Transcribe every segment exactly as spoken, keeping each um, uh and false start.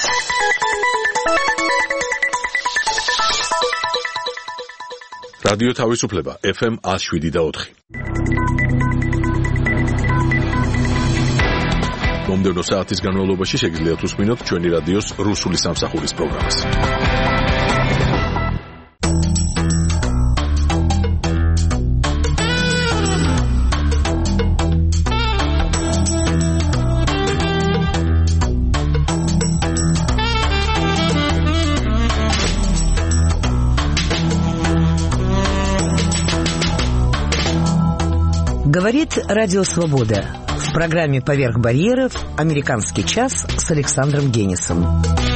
რადიო თავისუფლება ეფ ემ one oh seven და four. მომდევნო საათის განმავლობაში შეგიძლიათ უსმინოთ ჩვენი რადიოს რუსული სამსახურის პროგრამას. Говорит Радио Свобода. В программе «Поверх барьеров» «Американский час» с Александром Генисом.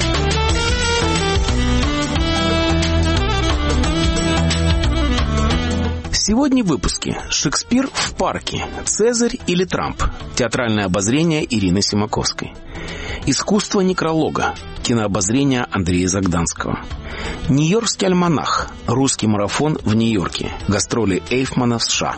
Сегодня в выпуске. Шекспир в парке. Цезарь или Трамп? Театральное обозрение Ирины Симаковской. Искусство некролога. Кинообозрение Андрея Загданского. Нью-Йоркский альманах. Русский марафон в Нью-Йорке. Гастроли Эйфмана в США.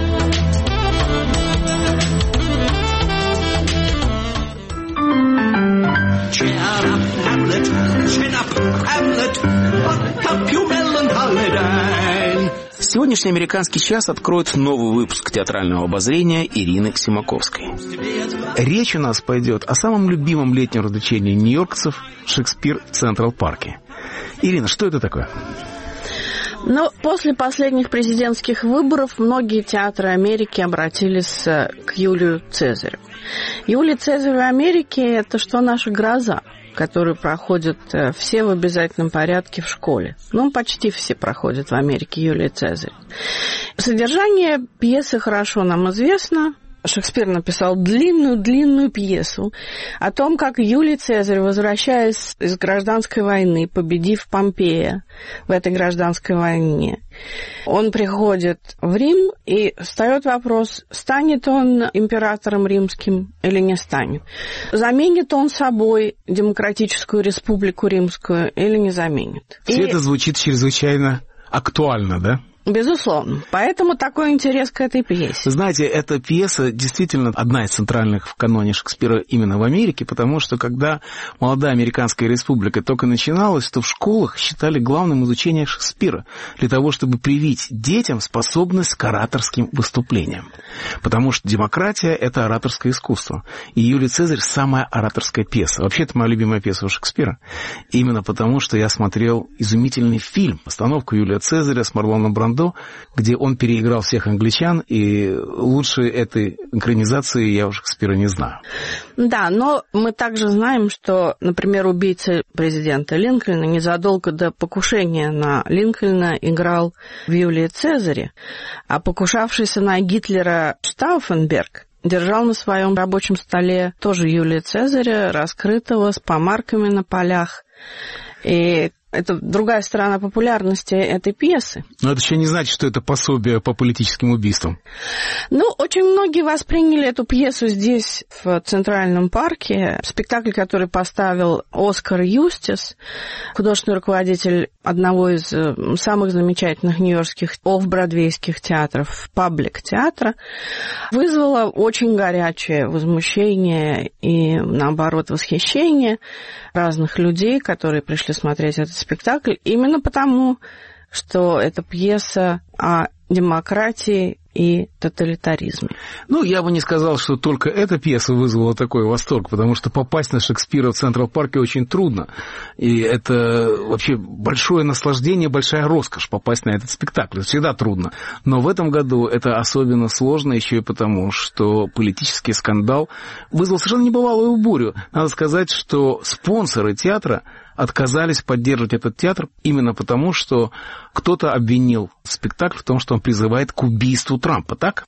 Сегодняшний «Американский час» откроет новый выпуск театрального обозрения Ирины Симаковской. Речь у нас пойдет о самом любимом летнем развлечении нью-йоркцев – Шекспир в Централ-парке. Ирина, что это такое? Но после последних президентских выборов многие театры Америки обратились к Юлию Цезарю. Юлий Цезарь в Америке – это что наша гроза, которую проходят все в обязательном порядке в школе. Ну, почти все проходят в Америке Юлий Цезарь. Содержание пьесы хорошо нам известно. Шекспир написал длинную-длинную пьесу о том, как Юлий Цезарь, возвращаясь из гражданской войны, победив Помпея в этой гражданской войне, он приходит в Рим, и встает вопрос, станет он императором римским или не станет. Заменит он собой демократическую республику римскую или не заменит. Все и... это звучит чрезвычайно актуально, да? Безусловно. Поэтому такой интерес к этой пьесе. Знаете, эта пьеса действительно одна из центральных в каноне Шекспира именно в Америке, потому что когда молодая американская республика только начиналась, то в школах считали главным изучение Шекспира для того, чтобы привить детям способность к ораторским выступлениям. Потому что демократия – это ораторское искусство. И Юлий Цезарь – самая ораторская пьеса. Вообще, это моя любимая пьеса у Шекспира. Именно потому, что я смотрел изумительный фильм, постановку Юлия Цезаря с Марлоном Брандо, где он переиграл всех англичан, и лучше этой экранизации я у Шекспира не знаю. Да, но мы также знаем, что, например, убийца президента Линкольна незадолго до покушения на Линкольна играл в Юлии Цезаре, а покушавшийся на Гитлера Штауфенберг держал на своем рабочем столе тоже Юлия Цезаря, раскрытого, с помарками на полях. И это другая сторона популярности этой пьесы. Но это еще не значит, что это пособие по политическим убийствам. Ну, очень многие восприняли эту пьесу здесь, в Центральном парке. Спектакль, который поставил Оскар Юстис, художественный руководитель одного из самых замечательных нью-йоркских офф-бродвейских театров, паблик-театра, вызвало очень горячее возмущение и, наоборот, восхищение разных людей, которые пришли смотреть этот спектакль, именно потому, что это пьеса о демократии и тоталитаризме. Ну, я бы не сказал, что только эта пьеса вызвала такой восторг, потому что попасть на Шекспира в Централ-парке очень трудно. И это вообще большое наслаждение, большая роскошь попасть на этот спектакль. Это всегда трудно. Но в этом году это особенно сложно еще и потому, что политический скандал вызвал совершенно небывалую бурю. Надо сказать, что спонсоры театра отказались поддерживать этот театр именно потому, что кто-то обвинил спектакль в том, что он призывает к убийству Трампа, так?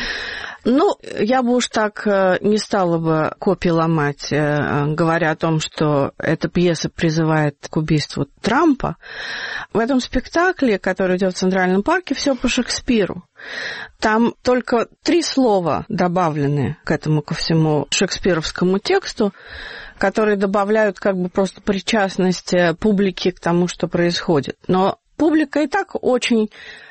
Ну, я бы уж так не стала бы копии ломать, говоря о том, что эта пьеса призывает к убийству Трампа. В этом спектакле, который идет в Центральном парке, все по Шекспиру. Там только три слова добавлены к этому, ко всему шекспировскому тексту, которые добавляют как бы просто причастность публики к тому, что происходит. Но публика и так очень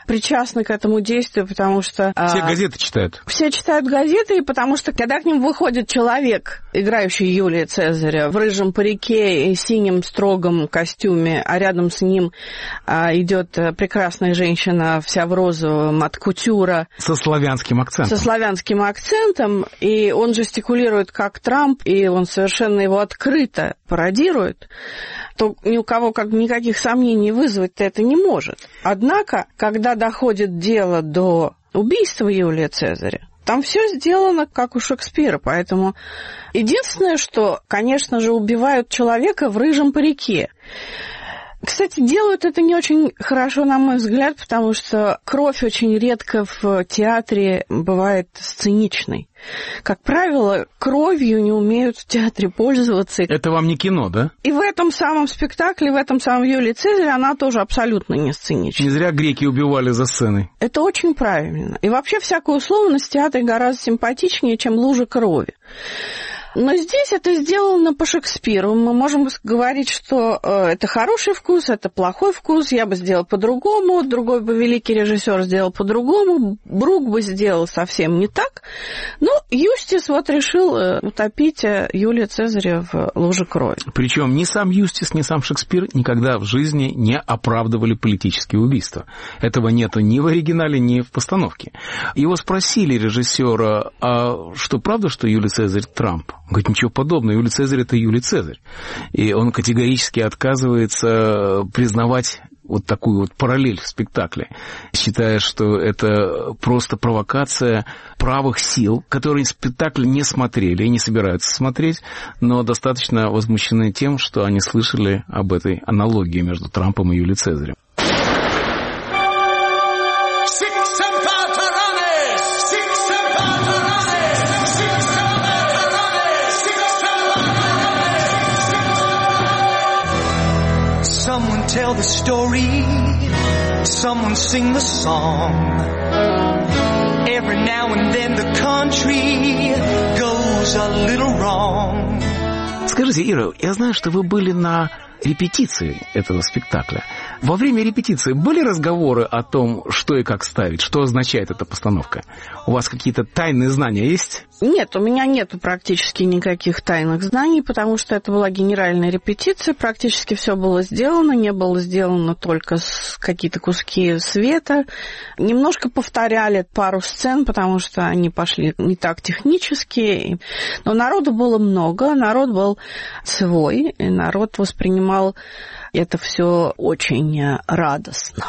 причастны к этому действию, потому что... Все а, газеты читают. Все читают газеты, потому что, когда к ним выходит человек, играющий Юлия Цезаря, в рыжем парике и синем строгом костюме, а рядом с ним а, идет прекрасная женщина, вся в розовом, от кутюра. Со славянским акцентом. Со славянским акцентом, и он жестикулирует как Трамп, и он совершенно его открыто пародирует, то ни у кого как никаких сомнений вызвать-то это не может. Однако, когда доходит дело до убийства Юлия Цезаря, там все сделано, как у Шекспира, поэтому единственное, что, конечно же, убивают человека в рыжем парике. Кстати, делают это не очень хорошо, на мой взгляд, потому что кровь очень редко в театре бывает сценичной. Как правило, кровью не умеют в театре пользоваться. Это вам не кино, да? И в этом самом спектакле, в этом самом Юлии Цезаря она тоже абсолютно не сценична. Не зря греки убивали за сценой. Это очень правильно. И вообще всякая условность в театре гораздо симпатичнее, чем лужа крови. Но здесь это сделано по Шекспиру. Мы можем говорить, что э, это хороший вкус, это плохой вкус, я бы сделал по-другому, другой бы великий режиссер сделал по-другому, Брук бы сделал совсем не так. Но Юстис вот решил э, утопить Юлия Цезаря в луже крови. Причем ни сам Юстис, ни сам Шекспир никогда в жизни не оправдывали политические убийства. Этого нету ни в оригинале, ни в постановке. Его спросили режиссера, а что, правда, что Юлий Цезарь Трамп? Он говорит, ничего подобного, Юлий Цезарь – это Юлий Цезарь. И он категорически отказывается признавать вот такую вот параллель в спектакле, считая, что это просто провокация правых сил, которые спектакль не смотрели и не собираются смотреть, но достаточно возмущены тем, что они слышали об этой аналогии между Трампом и Юлием Цезарем. Tell the story, someone sing the song. Every now and then the country goes a little wrong. Скажите, Ира, я знаю, что вы были на репетиции этого спектакля. Во время репетиции были разговоры о том, что и как ставить, что означает эта постановка? У вас какие-то тайные знания есть? Нет, у меня нет практически никаких тайных знаний, потому что это была генеральная репетиция, практически все было сделано, не было сделано только какие-то куски света. Немножко повторяли пару сцен, потому что они пошли не так технически, но народу было много, народ был свой, и народ воспринимал это все очень радостно.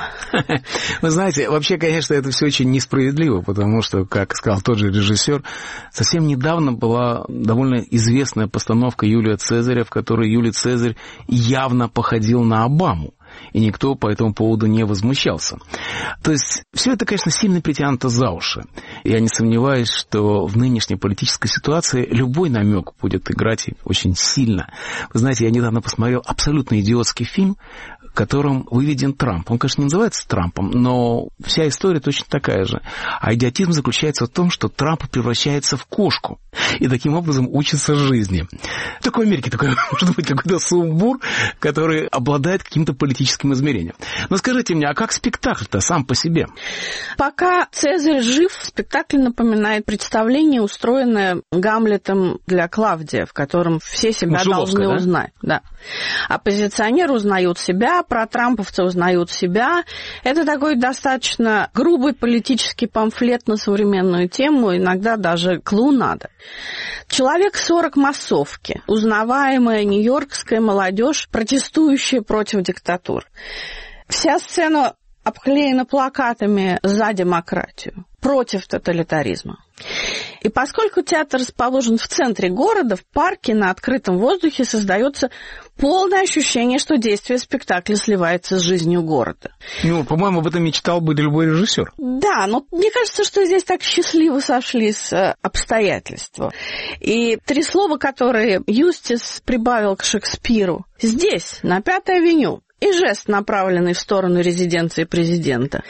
Вы знаете, вообще, конечно, это все очень несправедливо, потому что, как сказал тот же режиссер, совсем недавно была довольно известная постановка Юлия Цезаря, в которой Юлий Цезарь явно походил на Обаму. И никто по этому поводу не возмущался. То есть все это, конечно, сильно притянуто за уши. Я не сомневаюсь, что в нынешней политической ситуации любой намек будет играть очень сильно. Вы знаете, я недавно посмотрел абсолютно идиотский фильм, в котором выведен Трамп. Он, конечно, не называется Трампом, но вся история точно такая же. А идиотизм заключается в том, что Трамп превращается в кошку и таким образом учится жизни. Только в Америке такой может быть какой-то сумбур, который обладает каким-то политическим измерением. Но скажите мне, а как спектакль-то сам по себе? Пока Цезарь жив, спектакль напоминает представление, устроенное Гамлетом для Клавдия, в котором все себя должны да? узнать. Да. Оппозиционеры узнают себя, протрамповцы узнают себя. Это такой достаточно грубый политический памфлет на современную тему, иногда даже клоунада. Человек сорок массовки, узнаваемая нью-йоркская молодежь, протестующая против диктатур. Вся сцена обклеена плакатами «За демократию», против тоталитаризма. И поскольку театр расположен в центре города, в парке, на открытом воздухе, создается полное ощущение, что действие спектакля сливается с жизнью города. Ну, по-моему, об этом мечтал бы любой режиссер. Да, но мне кажется, что здесь так счастливо сошлись обстоятельства. И три слова, которые Юстис прибавил к Шекспиру. Здесь, на Пятой авеню, и жест, направленный в сторону резиденции президента.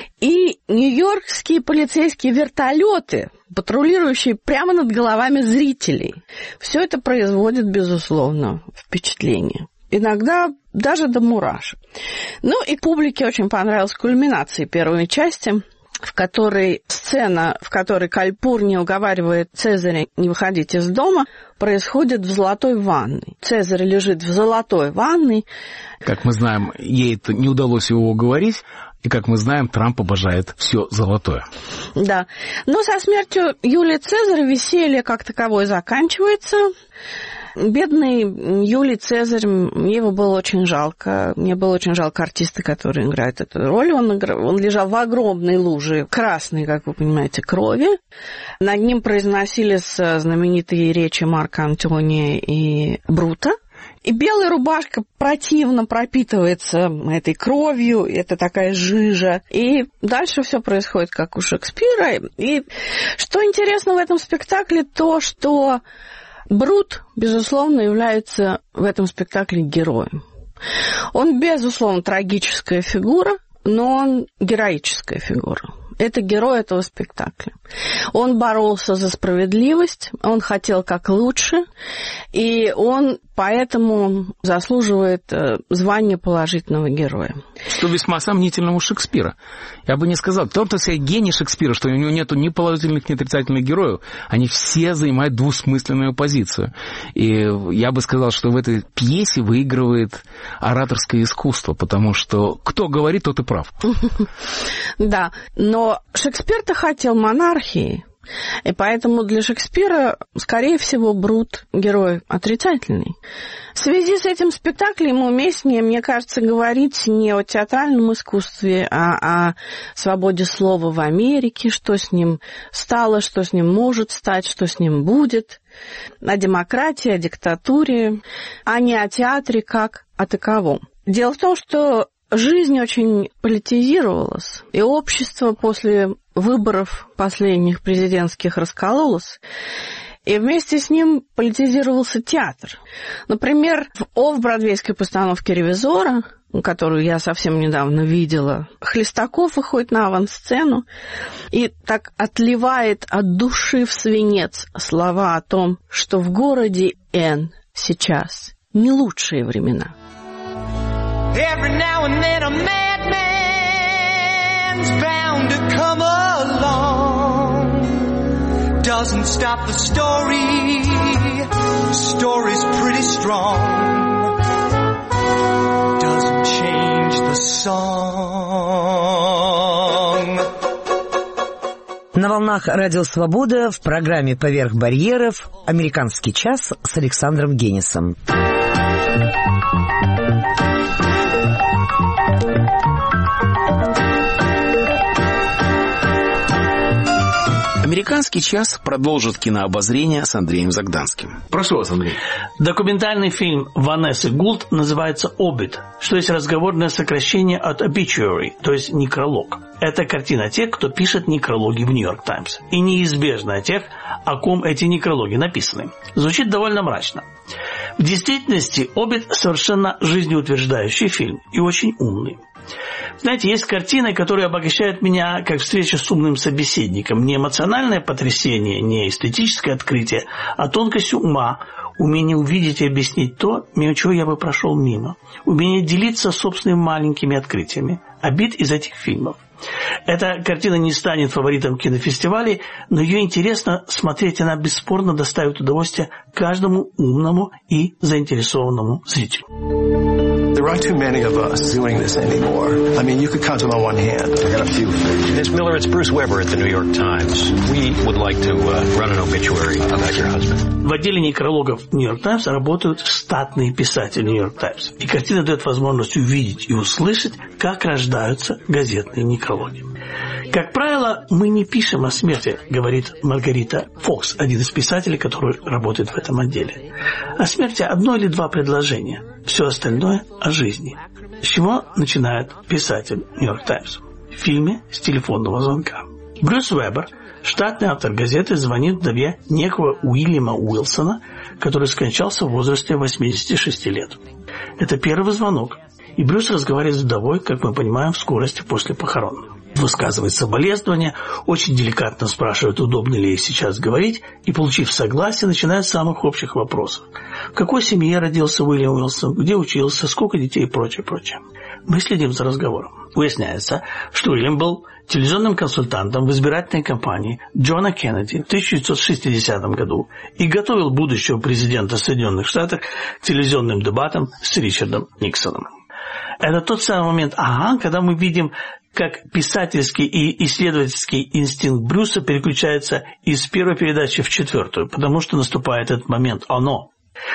И нью-йоркские полицейские вертолеты, патрулирующие прямо над головами зрителей. Все это производит, безусловно, впечатление. иногда даже до мурашек. Ну и публике очень понравилась кульминация первой части, в которой сцена, в которой Кальпурни уговаривает Цезаря не выходить из дома, происходит в золотой ванной. Цезарь лежит в золотой ванной. Как мы знаем, ей это не удалось его уговорить, и, как мы знаем, Трамп обожает все золотое. Да. Но со смертью Юлия Цезаря веселье как таковое заканчивается. Бедный Юлий Цезарь, мне его было очень жалко. Мне было очень жалко артиста, который играет эту роль. Он, играл, он лежал в огромной луже красной, как вы понимаете, крови. Над ним произносились знаменитые речи Марка Антония и Брута. И белая рубашка противно пропитывается этой кровью, это такая жижа. И дальше все происходит, как у Шекспира. И что интересно в этом спектакле, то, что Брут, безусловно, является в этом спектакле героем. Он, безусловно, трагическая фигура, но он героическая фигура. Это герой этого спектакля. Он боролся за справедливость, он хотел как лучше, и он поэтому заслуживает звания положительного героя. Что весьма сомнительно у Шекспира. Я бы не сказал. То, что сказать, гений Шекспира, что у него нет ни положительных, ни отрицательных героев, они все занимают двусмысленную позицию. И я бы сказал, что в этой пьесе выигрывает ораторское искусство, потому что кто говорит, тот и прав. Да, но Шекспир-то хотел монархии. И поэтому для Шекспира, скорее всего, Брут герой отрицательный. В связи с этим спектаклем уместнее, мне кажется, говорить не о театральном искусстве, а о свободе слова в Америке, что с ним стало, что с ним может стать, что с ним будет, о демократии, о диктатуре, а не о театре как о таковом. Дело в том, что жизнь очень политизировалась, и общество после выборов последних президентских раскололось, и вместе с ним политизировался театр. Например, в офф-бродвейской постановке «Ревизора», которую я совсем недавно видела, Хлестаков выходит на авансцену и так отливает от души в свинец слова о том, что в городе Н сейчас не лучшие времена. Every now and then a madman's bound to come along. Doesn't stop the story. The story's pretty strong. Doesn't change the song. На волнах Радио Свобода в программе «Поверх барьеров» «Американский час» с Александром Генисом. «Американский час» продолжит кинообозрение с Андреем Загданским. Прошу вас, Андрей. Документальный фильм Ванессы Гулд называется «Обит», что есть разговорное сокращение от obituary, то есть некролог. Это картина тех, кто пишет некрологи в «Нью-Йорк Таймс», и неизбежная тех, о ком эти некрологи написаны. Звучит довольно мрачно. В действительности «Обит» совершенно жизнеутверждающий фильм и очень умный. Знаете, есть картины, которые обогащают меня, как встреча с умным собеседником. Не эмоциональное потрясение, не эстетическое открытие, а тонкость ума, умение увидеть и объяснить то, мимо чего я бы прошел мимо. Умение делиться собственными маленькими открытиями. Обит из этих фильмов. Эта картина не станет фаворитом кинофестивалей, но ее интересно смотреть, она бесспорно доставит удовольствие каждому умному и заинтересованному зрителю. There aren't too many of us doing this anymore. I mean, you could count them on one hand. I got a few. Miss Miller, it's Bruce Weber at the New York Times. We would like to uh, run an obituary about your husband. В отделе некрологов Нью-Йорк Таймс работают штатные писатели Нью-Йорк Таймс. И картина дает возможность увидеть и услышать, как рождаются газетные некрологи. Как правило, мы не пишем о смерти, говорит Маргарита Фокс, один из писателей, который работает в этом отделе. О смерти одно или два предложения. Все остальное о жизни. С чего начинает писатель Нью-Йорк Таймс? В фильме «С телефонного звонка». Брюс Уэббер, штатный автор газеты, звонит вдове некого Уильяма Уилсона, который скончался в возрасте восьмидесяти шести лет. Это первый звонок, и Брюс разговаривает с вдовой, как мы понимаем, в скорости после похорон. высказывает соболезнования, очень деликатно спрашивает, удобно ли ей сейчас говорить, и, получив согласие, начинает с самых общих вопросов. В какой семье родился Уильям Уилсон, где учился, сколько детей и прочее, прочее. Мы следим за разговором. Выясняется, что Уильям был телевизионным консультантом в избирательной кампании Джона Кеннеди в тысяча девятьсот шестидесятом году и готовил будущего президента Соединенных Штатов к телевизионным дебатам с Ричардом Никсоном. Это тот самый момент, ага, когда мы видим, как писательский и исследовательский инстинкт Брюса переключается из первой передачи в четвертую, потому что наступает этот момент «оно».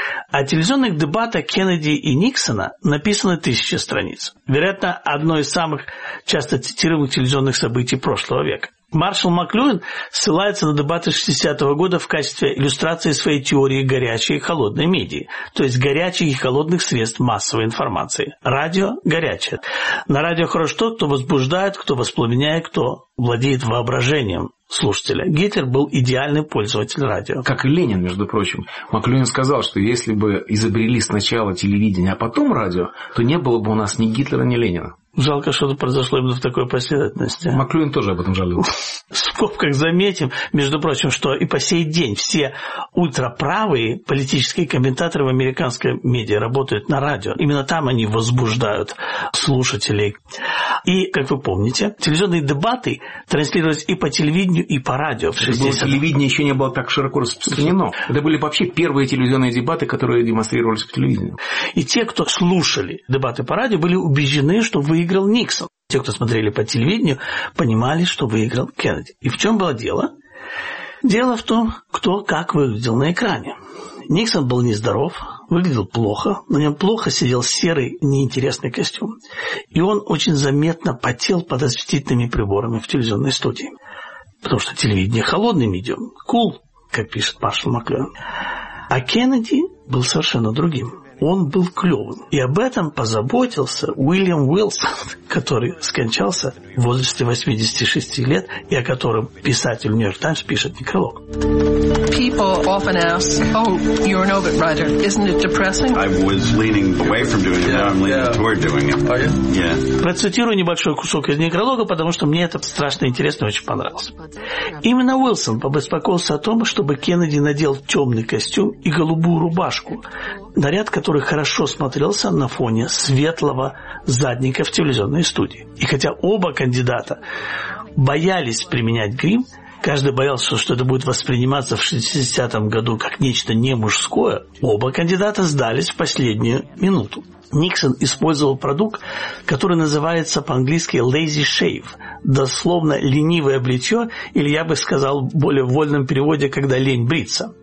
О телевизионных дебатах Кеннеди и Никсона написано тысячи страниц. Вероятно, одно из самых часто цитируемых телевизионных событий прошлого века. Маршал Маклюин ссылается на дебаты шестидесятого года в качестве иллюстрации своей теории горячей и холодной медии, то есть горячих и холодных средств массовой информации. Радио горячее. На радио хорош тот, кто возбуждает, кто воспламеняет, кто владеет воображением слушателя. Гитлер был идеальный пользователь радио. Как и Ленин, между прочим. Маклюин сказал, что если бы изобрели сначала телевидение, а потом радио, то не было бы у нас ни Гитлера, ни Ленина. Жалко, что-то произошло именно в такой последовательности. Маклюин тоже об этом жалел. В скобках заметим, между прочим, что и по сей день все ультраправые политические комментаторы в американской медиа работают на радио. Именно там они возбуждают слушателей. И, как вы помните, телевизионные дебаты транслировались и по телевидению, и по радио. В шестидесятых. Телевидение еще не было так широко распространено. Это были вообще первые телевизионные дебаты, которые демонстрировались по телевидению. И те, кто слушали дебаты по радио, были убеждены, что выиграл Никсон. Те, кто смотрели по телевидению, понимали, что выиграл Кеннеди. И в чем было дело? Дело в том, кто как выглядел на экране. Никсон был нездоров, выглядел плохо, на нем плохо сидел серый, неинтересный костюм. И он очень заметно потел под осветительными приборами в телевизионной студии. Потому что телевидение – холодный медиум, кул, как пишет маршал Маклюин. А Кеннеди был совершенно другим. Он был клевым. И об этом позаботился Уильям Уилсон, который скончался в возрасте восьмидесяти шести лет, и о котором писатель «Нью-Йорк Таймс» пишет некролог. People often ask, oh, you're an obit writer. Isn't it depressing? I was leaning away from doing it, now I'm leaning toward doing it. Oh, yeah? Yeah. Процитирую небольшой кусок из некролога, потому что мне это страшно интересно и очень понравилось. Именно Уилсон побеспокоился о том, чтобы Кеннеди надел темный костюм и голубую рубашку, наряд, который хорошо смотрелся на фоне светлого задника в телевизионной студии. И хотя оба кандидата боялись применять грим, каждый боялся, что это будет восприниматься в шестидесятом году как нечто не мужское, оба кандидата сдались в последнюю минуту. Никсон использовал продукт, который называется по-английски lazy shave, дословно ленивое бритье, или я бы сказал в более вольном переводе, когда лень бриться.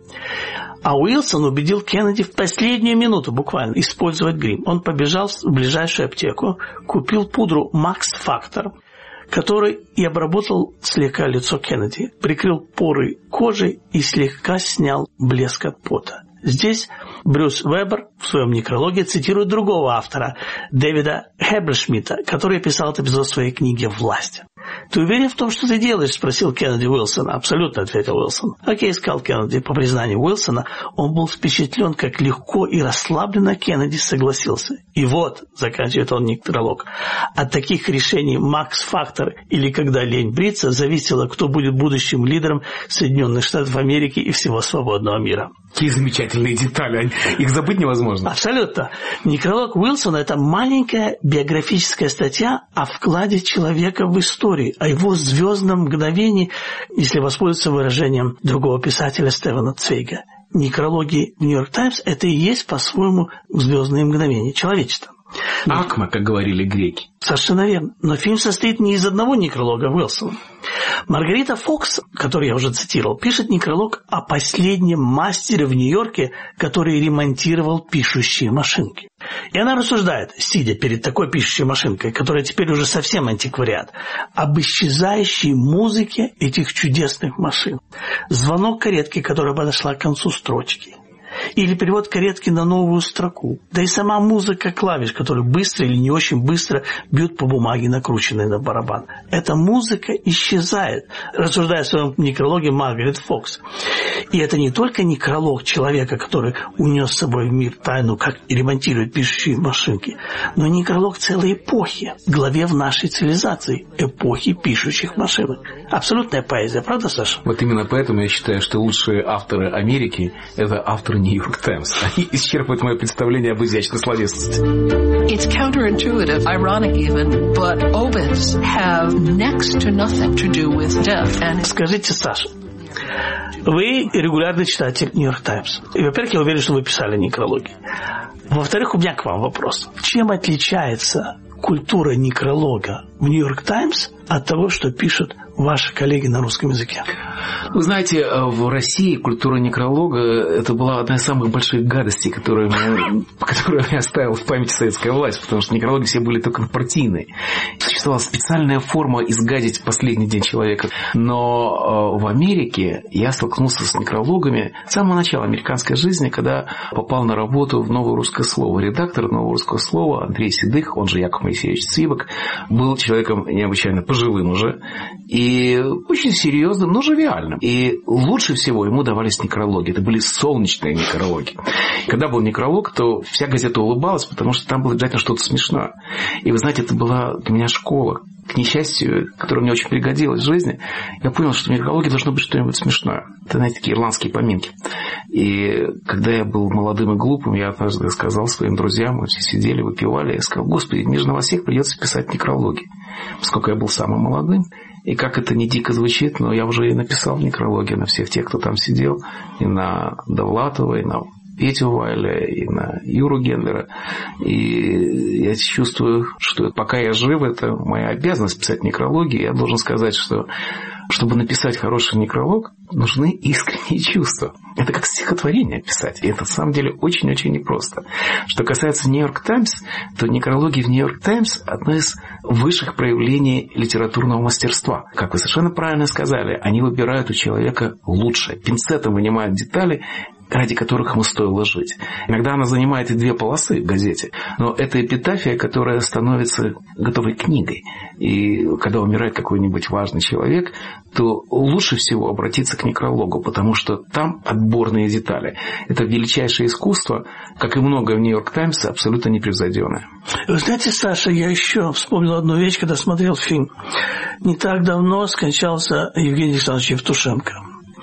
А Уилсон убедил Кеннеди в последнюю минуту буквально использовать грим. Он побежал в ближайшую аптеку, купил пудру Max Factor, который и обработал слегка лицо Кеннеди, прикрыл поры кожи и слегка снял блеск от пота. Здесь Брюс Вебер в своем некрологе цитирует другого автора, Дэвида Хеббершмитта, который писал этот эпизод в своей книге «Власть». «Ты уверен в том, что ты делаешь?» – спросил Кеннеди Уилсона. «Абсолютно», – ответил Уилсон. «Окей», – сказал Кеннеди. По признанию Уилсона, он был впечатлен, как легко и расслабленно Кеннеди согласился. И вот, заканчивает он некролог, от таких решений Макс Фактор или когда лень бриться зависело, кто будет будущим лидером Соединенных Штатов Америки и всего свободного мира. Какие замечательные детали, их забыть невозможно. Абсолютно. Некролог Уилсона – это маленькая биографическая статья о вкладе человека в историю, о его звездном мгновении, если воспользоваться выражением другого писателя Стивена Цвейга. Некрологи в «Нью-Йорк Таймс» – это и есть по-своему звездные мгновения человечества. Акма, как говорили греки. Совершенно верно. Но фильм состоит не из одного некролога Уилсона. Маргарита Фокс, которую я уже цитировал, пишет некролог о последнем мастере в Нью-Йорке, который ремонтировал пишущие машинки. И она рассуждает, сидя перед такой пишущей машинкой, которая теперь уже совсем антиквариат, об исчезающей музыке этих чудесных машин. Звонок каретки, которая подошла к концу строчки. или перевод каретки на новую строку. Да и сама музыка клавиш, которые быстро или не очень быстро бьют по бумаге, накрученной на барабан. Эта музыка исчезает, рассуждая в своем некрологе Маргарет Фокс. И это не только некролог человека, который унес с собой в мир тайну, как ремонтируют пишущие машинки, но некролог целой эпохи, главе в нашей цивилизации, эпохи пишущих машинок. Абсолютная поэзия, правда, Саша? Вот именно поэтому я считаю, что лучшие авторы Америки – это авторы Нью-Йорк Таймс. Они исчерпывают мое представление об изящной словесности. It's counterintuitive, ironic even, but obits have next to nothing to do with death. And... Скажите, Саша, вы регулярный читатель Нью-Йорк Таймс. И, во-первых, я уверен, что вы писали некрологи. Во-вторых, у меня к вам вопрос. Чем отличается культура некролога в Нью-Йорк Таймс от того, что пишут ваши коллеги на русском языке? Вы знаете, в России культура некролога – это была одна из самых больших гадостей, которую мне, которую я оставил в памяти советская власть, потому что некрологи все были только партийные. Существовала специальная форма изгадить последний день человека. Но в Америке я столкнулся с некрологами с самого начала американской жизни, когда попал на работу в «Новое русское слово». Редактор «Нового русского слова» Андрей Седых, он же Яков Моисеевич Цвибок, был человеком необычайно пожилым уже и очень серьезным, но живиальным. И лучше всего ему давались некрологи. Это были солнечные некрологи. Когда был некролог, то вся газета улыбалась, потому что там было обязательно что-то смешное. И вы знаете, это была для меня школа. К несчастью, которая мне очень пригодилась в жизни, я понял, что в некрологе должно быть что-нибудь смешное. Это, знаете, такие ирландские поминки. И когда я был молодым и глупым, я однажды сказал своим друзьям, мы все сидели, выпивали, я сказал: Господи, мне же на вас всех придется писать некрологи. Поскольку я был самым молодым, и как это не дико звучит, но я уже и написал некрологи на всех тех, кто там сидел, и на Довлатова, и на Петю Вайля, и на Юру Гендлера. И я чувствую, что пока я жив, это моя обязанность писать некрологи. Я должен сказать, что чтобы написать хороший некролог, нужны искренние чувства. Это как стихотворение писать. И это, на самом деле, очень-очень непросто. Что касается Нью-Йорк Таймс, то некрологи в Нью-Йорк Таймс – одно из высших проявлений литературного мастерства. Как вы совершенно правильно сказали, они выбирают у человека лучшее. Пинцетом вынимают детали, ради которых ему стоило жить. Иногда она занимает и две полосы в газете, но это эпитафия, которая становится готовой книгой. И когда умирает какой-нибудь важный человек, то лучше всего обратиться к некрологу, потому что там отборные детали. Это величайшее искусство, как и многое в Нью-Йорк Таймс, абсолютно непревзойденное. Вы знаете, Саша, я еще вспомнил одну вещь, когда смотрел фильм. Не так давно скончался Евгений Александрович Евтушенко.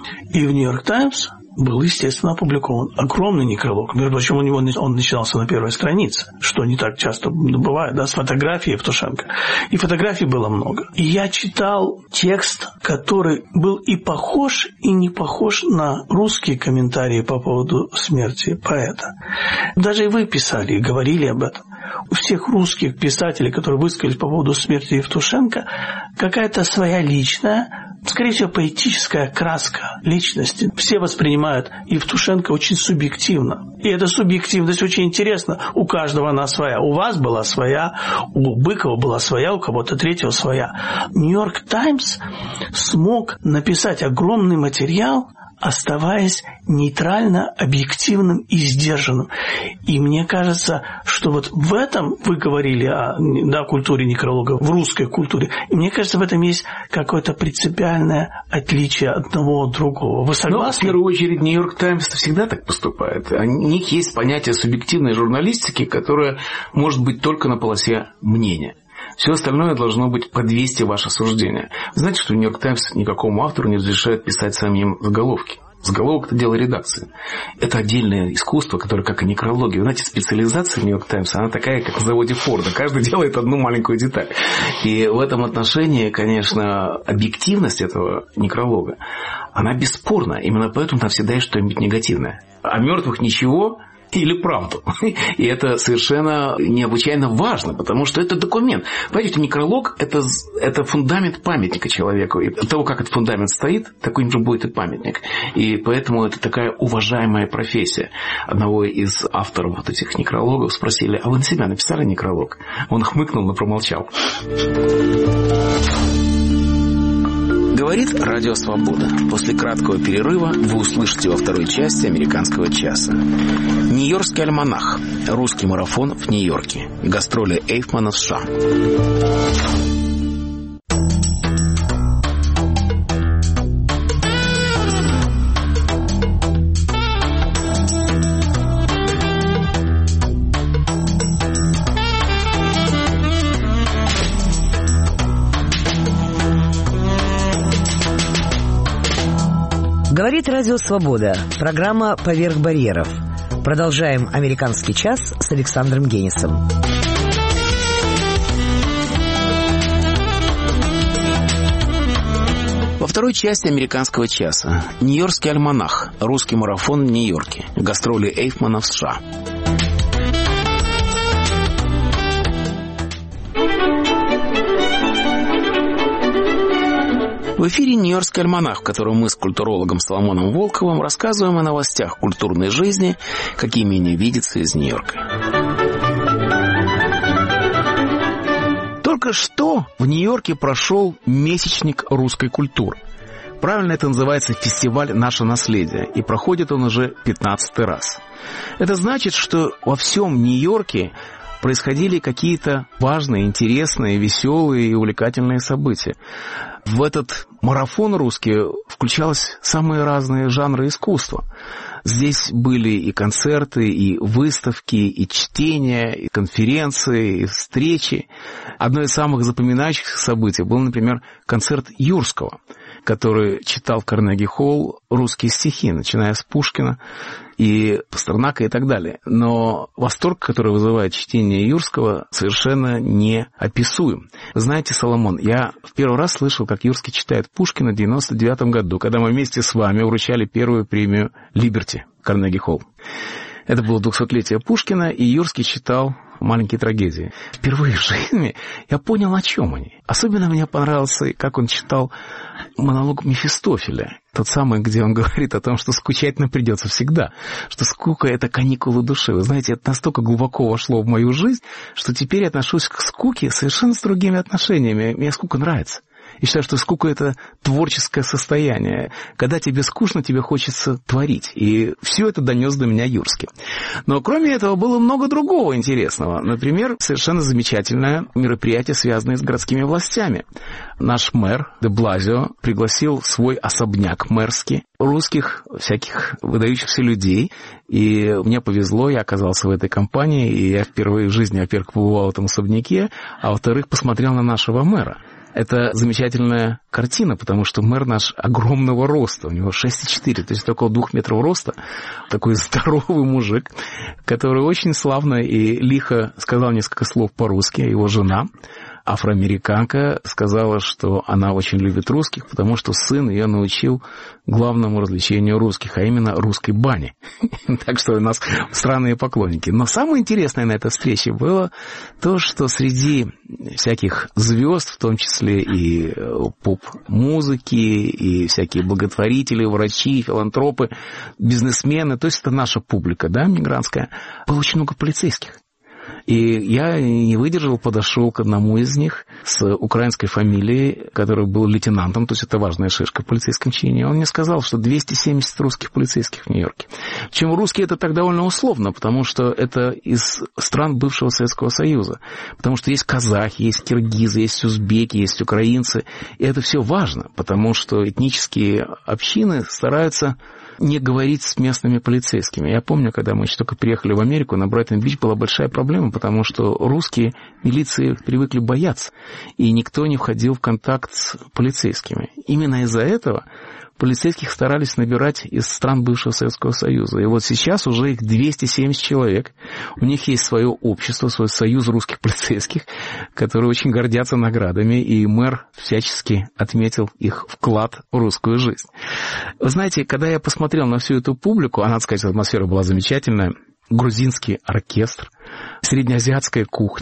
И в Нью-Йорк Таймс был, естественно, опубликован огромный некролог. Между прочим, у него он начинался на первой странице, что не так часто бывает, да, с фотографией Евтушенко. И фотографий было много. И я читал текст, который был и похож, и не похож на русские комментарии по поводу смерти поэта. Даже и вы писали, и говорили об этом. У всех русских писателей, которые высказались по поводу смерти Евтушенко, какая-то своя личная, скорее всего, поэтическая краска личности. Все воспринимают Евтушенко очень субъективно. И эта субъективность очень интересна. У каждого она своя. У вас была своя, у Быкова была своя, у кого-то третьего своя. Нью-Йорк Таймс смог написать огромный материал, оставаясь нейтрально, объективным и сдержанным. И мне кажется, что вот в этом вы говорили о да, культуре некролога, в русской культуре. И мне кажется, в этом есть какое-то принципиальное отличие одного от другого. Вы согласны? Ну, в первую очередь, Нью-Йорк Таймс всегда так поступает. У них есть понятие субъективной журналистики, которое может быть только на полосе мнения. Все остальное должно быть под вести ваше суждение. Вы знаете, что в Нью-Йорк Таймс никакому автору не разрешают писать самим заголовки. Заголовок – это дело редакции. Это отдельное искусство, которое, как и некрология. Вы знаете, специализация в Нью-Йорк Таймс, она такая, как в заводе Форда. Каждый делает одну маленькую деталь. И в этом отношении, конечно, объективность этого некролога, она бесспорна. Именно поэтому там всегда есть что-нибудь негативное. О мертвых ничего или правду. И это совершенно необычайно важно, потому что это документ. Понимаете, некролог – это, это фундамент памятника человеку. И от того, как этот фундамент стоит, такой же будет и памятник. И поэтому это такая уважаемая профессия. Одного из авторов вот этих некрологов спросили: а вы на себя написали некролог? Он хмыкнул, но промолчал. Говорит Радио Свобода. После краткого перерыва вы услышите во второй части «Американского часа». Нью-Йоркский альманах. Русский марафон в Нью-Йорке. Гастроли Эйфмана в США. Говорит Радио Свобода. Программа «Поверх барьеров». Продолжаем «Американский час» с Александром Генисом. Во второй части «Американского часа» Нью-Йоркский альманах. Русский марафон в Нью-Йорке. Гастроли Эйфмана в США. В эфире «Нью-Йоркский альманах», в котором мы с культурологом Соломоном Волковым рассказываем о новостях культурной жизни, какими они видятся из Нью-Йорка. Только что в Нью-Йорке прошел месячник русской культуры. Правильно это называется фестиваль «Наше наследие», и проходит он уже пятнадцатый раз. Это значит, что во всем Нью-Йорке происходили какие-то важные, интересные, веселые и увлекательные события. В этот марафон русский включалось самые разные жанры искусства. Здесь были и концерты, и выставки, и чтения, и конференции, и встречи. Одно из самых запоминающихся событий был, например, концерт Юрского, который читал в Карнеги-холл русские стихи, начиная с Пушкина и Пастернака и так далее. Но восторг, который вызывает чтение Юрского, совершенно неописуем. Знаете, Соломон, я в первый раз слышал, как Юрский читает Пушкина в девяносто девятом году, когда мы вместе с вами вручали первую премию «Либерти» в Карнеги-холл. Это было двухсотлетие Пушкина, и Юрский читал «Маленькие трагедии». Впервые в жизни я понял, о чем они. Особенно мне понравился, как он читал монолог Мефистофеля. Тот самый, где он говорит о том, что скучать нам придется всегда, что скука — это каникулы души. Вы знаете, это настолько глубоко вошло в мою жизнь, что теперь я отношусь к скуке совершенно с другими отношениями. Мне скука нравится. И считаю, что скука — это творческое состояние. Когда тебе скучно, тебе хочется творить. И все это донес до меня Юрский. Но кроме этого было много другого интересного. Например, совершенно замечательное мероприятие, связанное с городскими властями. Наш мэр де Блазио пригласил в свой особняк мэрский русских, всяких выдающихся людей. И мне повезло, я оказался в этой компании, и я впервые в жизни, во-первых, побывал в этом особняке, а во-вторых, посмотрел на нашего мэра. Это замечательная картина, потому что мэр наш огромного роста, у него шесть целых четыре, то есть около двух метров роста, такой здоровый мужик, который очень славно и лихо сказал несколько слов по-русски, его жена, афроамериканка, сказала, что она очень любит русских, потому что сын ее научил главному развлечению русских, а именно русской бане. Так что у нас странные поклонники. Но самое интересное на этой встрече было то, что среди всяких звезд, в том числе и поп-музыки, и всякие благотворители, врачи, филантропы, бизнесмены, то есть это наша публика, да, мигрантская, было очень много полицейских. И я не выдержал, подошел к одному из них с украинской фамилией, который был лейтенантом, то есть это важная шишка в полицейском чине. Он мне сказал, что двести семьдесят русских полицейских в Нью-Йорке. Причем русские это так довольно условно, потому что это из стран бывшего Советского Союза. Потому что есть казахи, есть киргизы, есть узбеки, есть украинцы. И это все важно, потому что этнические общины стараются не говорить с местными полицейскими. Я помню, когда мы еще только приехали в Америку, на Брайтон-Бич была большая проблема, потому что русские милиции привыкли бояться, и никто не входил в контакт с полицейскими. Именно из-за этого полицейских старались набирать из стран бывшего Советского Союза. И вот сейчас уже их двести семьдесят человек. У них есть свое общество, свой союз русских полицейских, которые очень гордятся наградами, и мэр всячески отметил их вклад в русскую жизнь. Вы знаете, когда я посмотрел на всю эту публику, а надо сказать, атмосфера была замечательная, грузинский оркестр, среднеазиатская кухня,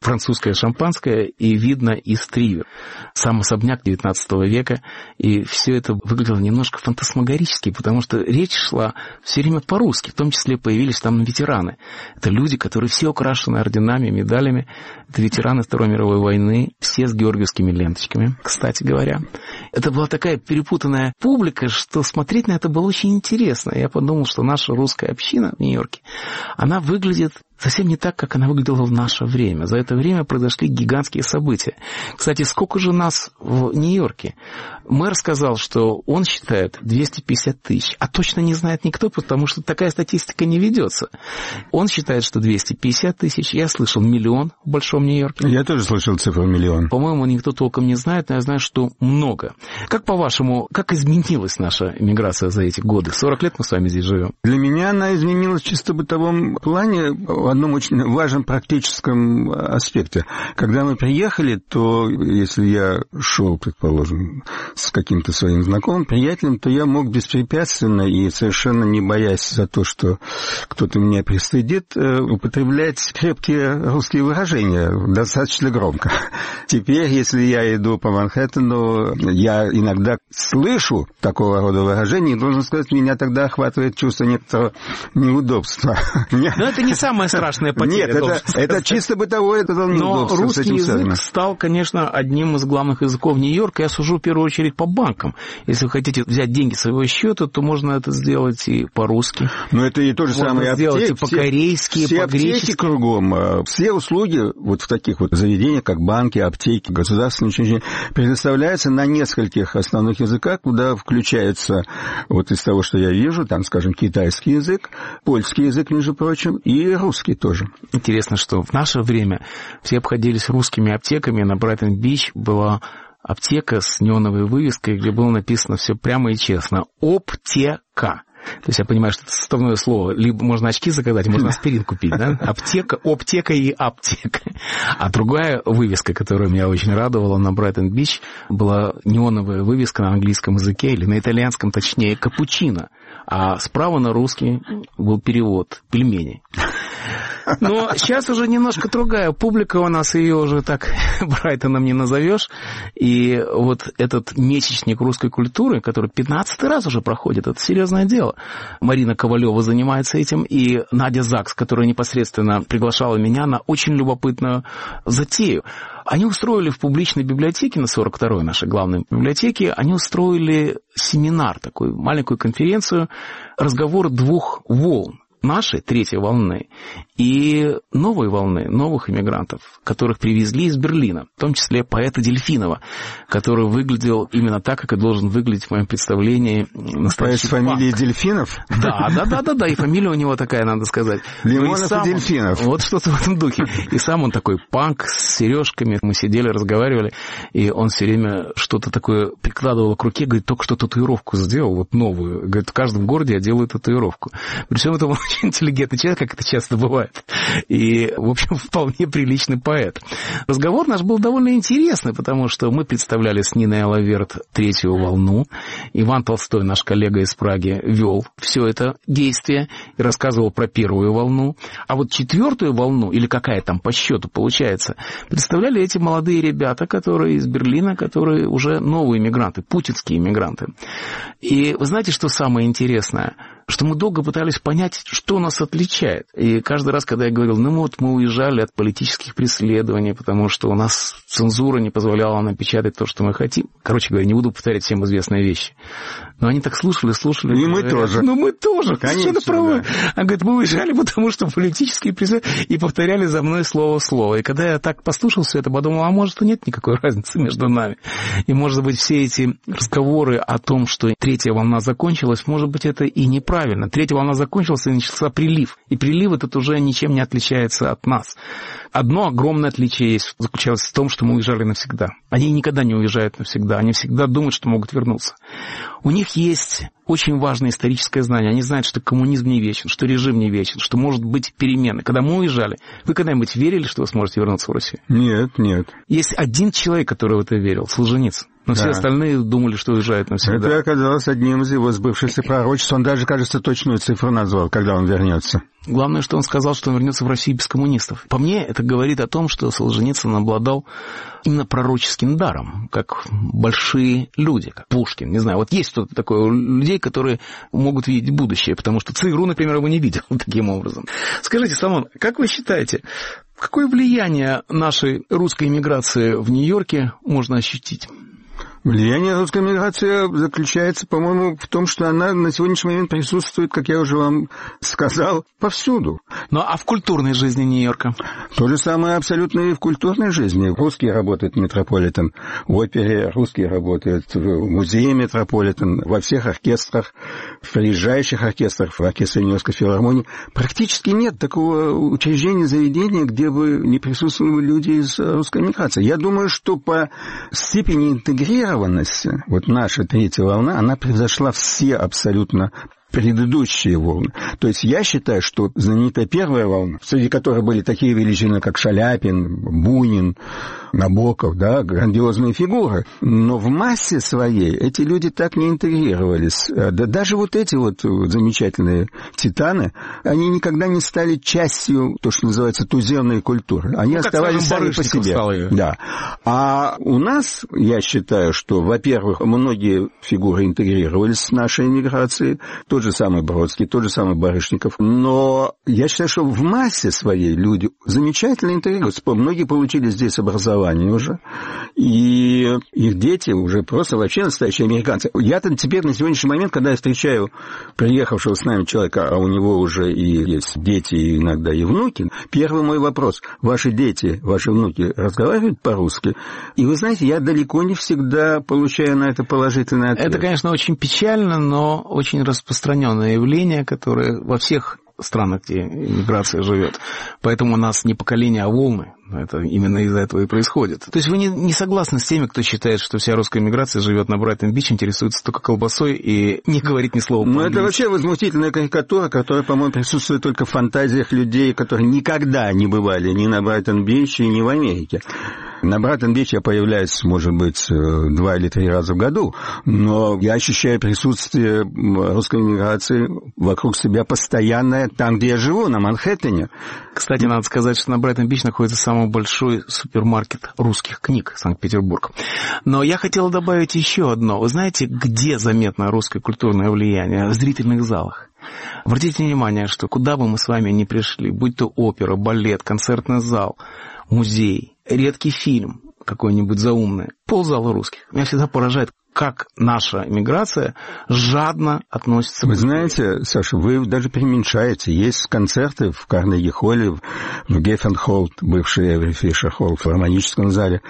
французское шампанское, и видно истрию. Сам особняк девятнадцатого века, и все это выглядело немножко фантасмагорически, потому что речь шла все время по-русски, в том числе появились там ветераны. Это люди, которые все украшены орденами, медалями. Это ветераны Второй мировой войны, все с георгиевскими ленточками, кстати говоря. Это была такая перепутанная публика, что смотреть на это было очень интересно. Я подумал, что наша русская община в Нью-Йорке, она выглядит совсем не так, как она выглядела в наше время. За это время произошли гигантские события. Кстати, сколько же нас в Нью-Йорке? Мэр сказал, что он считает двести пятьдесят тысяч, а точно не знает никто, потому что такая статистика не ведется. Он считает, что двести пятьдесят тысяч. Я слышал миллион в Большом Нью-Йорке. Я тоже слышал цифру миллион. По-моему, никто толком не знает, но я знаю, что много. Как по-вашему, как изменилась наша миграция за эти годы? сорок лет мы с вами здесь живем. Для меня она изменилась чисто в бытовом плане, в одном очень важном практическом аспекте. Когда мы приехали, то если я шел, предположим, с каким-то своим знакомым, приятелем, то я мог беспрепятственно и совершенно не боясь за то, что кто-то меня пристыдит, употреблять крепкие русские выражения достаточно громко. Теперь, если я иду по Манхэттену, я иногда слышу такого рода выражения, и, должен сказать, меня тогда охватывает чувство некоторого неудобства. Но это не самое страшное потеря. Нет, это, это чисто бытовое, это неудобство. Но русский язык связано. Стал, конечно, одним из главных языков Нью-Йорка. Я сужу в первую очередь по банкам. Если вы хотите взять деньги с своего счета, то можно это сделать и по-русски. Но это и то же можно самое сделать аптеки, и по-корейски, все, и по-гречески. Все аптеки кругом, все услуги вот в таких вот заведениях, как банки, аптеки, государственные учреждения, предоставляются на нескольких основных языках, куда включается, вот из того, что я вижу, там, скажем, китайский язык, польский язык, между прочим, и русский тоже. Интересно, что в наше время все обходились русскими аптеками. На Брайтон-Бич была аптека с неоновой вывеской, где было написано все прямо и честно. Оптека. То есть я понимаю, что это составное слово. Либо можно очки заказать, можно аспирин купить, да? Аптека, оптека и аптека. А другая вывеска, которая меня очень радовала на Брайтон-Бич, была неоновая вывеска на английском языке, или на итальянском, точнее, капучино. А справа на русский был перевод «пельмени». Но сейчас уже немножко другая публика у нас, ее уже так Брайтоном не назовешь. И вот этот месячник русской культуры, который пятнадцатый раз уже проходит, это серьезное дело. Марина Ковалева занимается этим, и Надя Закс, которая непосредственно приглашала меня на очень любопытную затею. Они устроили в публичной библиотеке, на сорок второй нашей главной библиотеке, они устроили семинар, такую маленькую конференцию, разговор двух волн. Нашей третьей волны и новой волны, новых иммигрантов, которых привезли из Берлина, в том числе поэта Дельфинова, который выглядел именно так, как и должен выглядеть в моем представлении настоящий поэт с фамилией Дельфинов? Да, да, да, да, да, и фамилия у него такая, надо сказать. Лимонов и, и Дельфинов. Он, вот что-то в этом духе. И сам он такой панк с сережками. Мы сидели, разговаривали, и он все время что-то такое прикладывал к руке, говорит, только что татуировку сделал, вот новую. Говорит, в каждом городе я делаю татуировку. При всем этом он очень интеллигентный человек, как это часто бывает. И, в общем, вполне приличный поэт. Разговор наш был довольно интересный, потому что мы представляли с Ниной Алаверт третью волну. Иван Толстой, наш коллега из Праги, вел все это действие и рассказывал про первую волну. А вот четвертую волну, или какая там по счету получается, представляли эти молодые ребята, которые из Берлина, которые уже новые иммигранты, путинские иммигранты. И вы знаете, что самое интересное? Что мы долго пытались понять, что нас отличает. И каждый раз, когда я говорил, ну вот мы уезжали от политических преследований, потому что у нас цензура не позволяла нам печатать то, что мы хотим. Короче говоря, не буду повторять всем известные вещи. Но они так слушали, слушали. И мы говорят, тоже. Ну мы тоже, конечно, правы. Да. Она говорит, мы уезжали, потому что политические преследования. И повторяли за мной слово в слово. И когда я так послушал все это, подумал, а может и нет никакой разницы между нами. И может быть все эти разговоры о том, что третья волна закончилась, может быть это и неправильно. Правильно. Третья волна закончилась, и начался прилив. И прилив этот уже ничем не отличается от нас. Одно огромное отличие есть, заключалось в том, что мы уезжали навсегда. Они никогда не уезжают навсегда. Они всегда думают, что могут вернуться. У них есть очень важное историческое знание. Они знают, что коммунизм не вечен, что режим не вечен, что может быть перемены. Когда мы уезжали, вы когда-нибудь верили, что вы сможете вернуться в Россию? Нет, нет. Есть один человек, который в это верил, Солженицын. Но да. Все остальные думали, что уезжают навсегда. Это оказалось одним из его сбывшихся пророчеств. Он даже, кажется, точную цифру назвал, когда он вернется. Главное, что он сказал, что он вернется в Россию без коммунистов. По мне, это говорит о том, что Солженицын обладал именно пророческим даром, как большие люди, как Пушкин. Не знаю, вот есть что-то такое у людей, которые могут видеть будущее, потому что ЦРУ, например, его не видел таким образом. Скажите, Соломон, как вы считаете, какое влияние нашей русской эмиграции в Нью-Йорке можно ощутить? Влияние русской миграции заключается, по-моему, в том, что она на сегодняшний момент присутствует, как я уже вам сказал, повсюду. Ну, а в культурной жизни Нью-Йорка? То же самое абсолютно и в культурной жизни. Русские работают в Метрополитен, в опере, русские работают в музее Метрополитен, во всех оркестрах, в приезжающих оркестрах, в оркестре Нью-Йоркской филармонии. Практически нет такого учреждения, заведения, где бы не присутствовали люди из русской миграции. Я думаю, что по степени интегрирования вот наша третья волна, она превзошла все абсолютно предыдущие волны. То есть я считаю, что знаменитая первая волна, среди которой были такие величины, как Шаляпин, Бунин, Набоков, да, грандиозные фигуры, но в массе своей эти люди так не интегрировались. Да даже вот эти вот замечательные титаны, они никогда не стали частью, то, что называется, туземной культуры. Они ну, оставались сами по себе. Да. А у нас, я считаю, что, во-первых, многие фигуры интегрировались с нашей эмиграцией, тот же самый Бродский, тот же самый Барышников. Но я считаю, что в массе своей люди замечательно интегрируются. Многие получили здесь образование уже, и их дети уже просто вообще настоящие американцы. Я-то теперь на сегодняшний момент, когда я встречаю приехавшего с нами человека, а у него уже и есть дети, и иногда и внуки, первый мой вопрос: ваши дети, ваши внуки разговаривают по-русски? И вы знаете, я далеко не всегда получаю на это положительный ответ. Это, конечно, очень печально, но очень распространенное явление, которое во всех странах, где иммиграция живет. Поэтому у нас не поколение, а волны. Это именно из-за этого и происходит. То есть вы не, не согласны с теми, кто считает, что вся русская миграция живет на Брайтон-Бич, интересуется только колбасой и не говорит ни слова по-английски? Ну, это вообще возмутительная карикатура, которая, по-моему, присутствует только в фантазиях людей, которые никогда не бывали ни на Брайтон-Биче, ни в Америке. На Брайтон-Бич я появляюсь, может быть, два или три раза в году, но я ощущаю присутствие русской миграции вокруг себя постоянное там, где я живу, на Манхэттене. Кстати, надо сказать, что на Брайтон-Бич находится самый большой супермаркет русских книг, Санкт-Петербург. Но я хотел добавить еще одно. Вы знаете, где заметно русское культурное влияние? В зрительных залах. Обратите внимание, что куда бы мы с вами ни пришли, будь то опера, балет, концертный зал, музей, редкий фильм какой-нибудь заумный, ползала русских. Меня всегда поражает, как наша эмиграция жадно относится к... Вы знаете, Саша, вы даже преуменьшаете. Есть концерты в Карнеги-холле, в Геффен-холл, бывший Эври Фишер-холл, в филармоническом зале,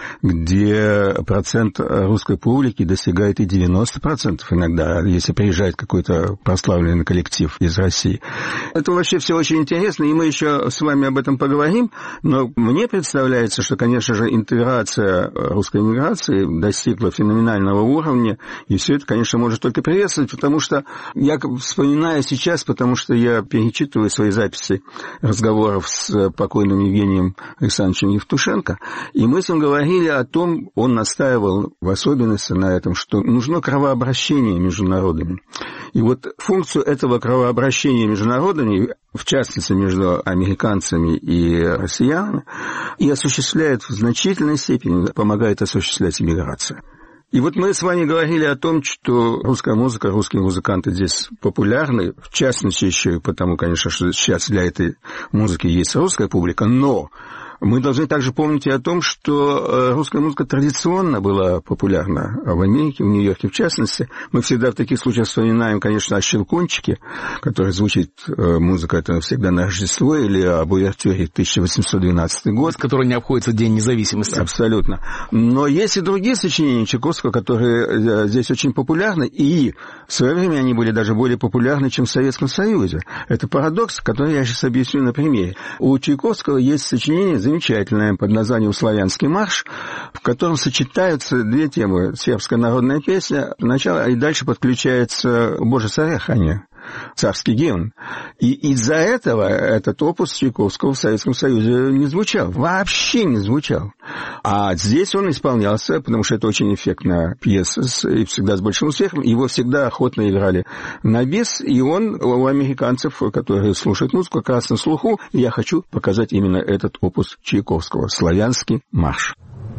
где процент русской публики достигает и девяносто процентов иногда, если приезжает какой-то прославленный коллектив из России. Это вообще все очень интересно, и мы еще с вами об этом поговорим, но мне представляется, что, конечно же, интеграция русской эмиграции достигла феноменального уровня, и все это, конечно, может только приветствовать, потому что я вспоминаю сейчас, потому что я перечитываю свои записи разговоров с покойным Евгением Александровичем Евтушенко, и мы с ним говорили о том, он настаивал в особенности на этом, что нужно кровообращение между народами. И вот функцию этого кровообращения между народами, в частности, между американцами и россиянами, и осуществляет в значительной степени, помогает осуществлять иммиграция. И вот мы с вами говорили о том, что русская музыка, русские музыканты здесь популярны, в частности еще и потому, конечно, что сейчас для этой музыки есть русская публика, но мы должны также помнить и о том, что русская музыка традиционно была популярна в Америке, в Нью-Йорке в частности. Мы всегда в таких случаях вспоминаем, конечно, о «Щелкунчике», который звучит, музыка это всегда на Рождество, или об увертюре тысяча восемьсот двенадцатый год. С которой не обходится День независимости. Абсолютно. Но есть и другие сочинения Чайковского, которые здесь очень популярны, и в свое время они были даже более популярны, чем в Советском Союзе. Это парадокс, который я сейчас объясню на примере. У Чайковского есть сочинение, замечательное под названием «Славянский марш», в котором сочетаются две темы. Сербская народная песня, начало, и дальше подключается «Боже, царя храни», царский гимн. И из-за этого этот опус Чайковского в Советском Союзе не звучал. Вообще не звучал. А здесь он исполнялся, потому что это очень эффектная пьеса, и всегда с большим успехом. Его всегда охотно играли на бис, и он у американцев, которые слушают музыку, как раз на слуху. И я хочу показать именно этот опус Чайковского «Славянский марш».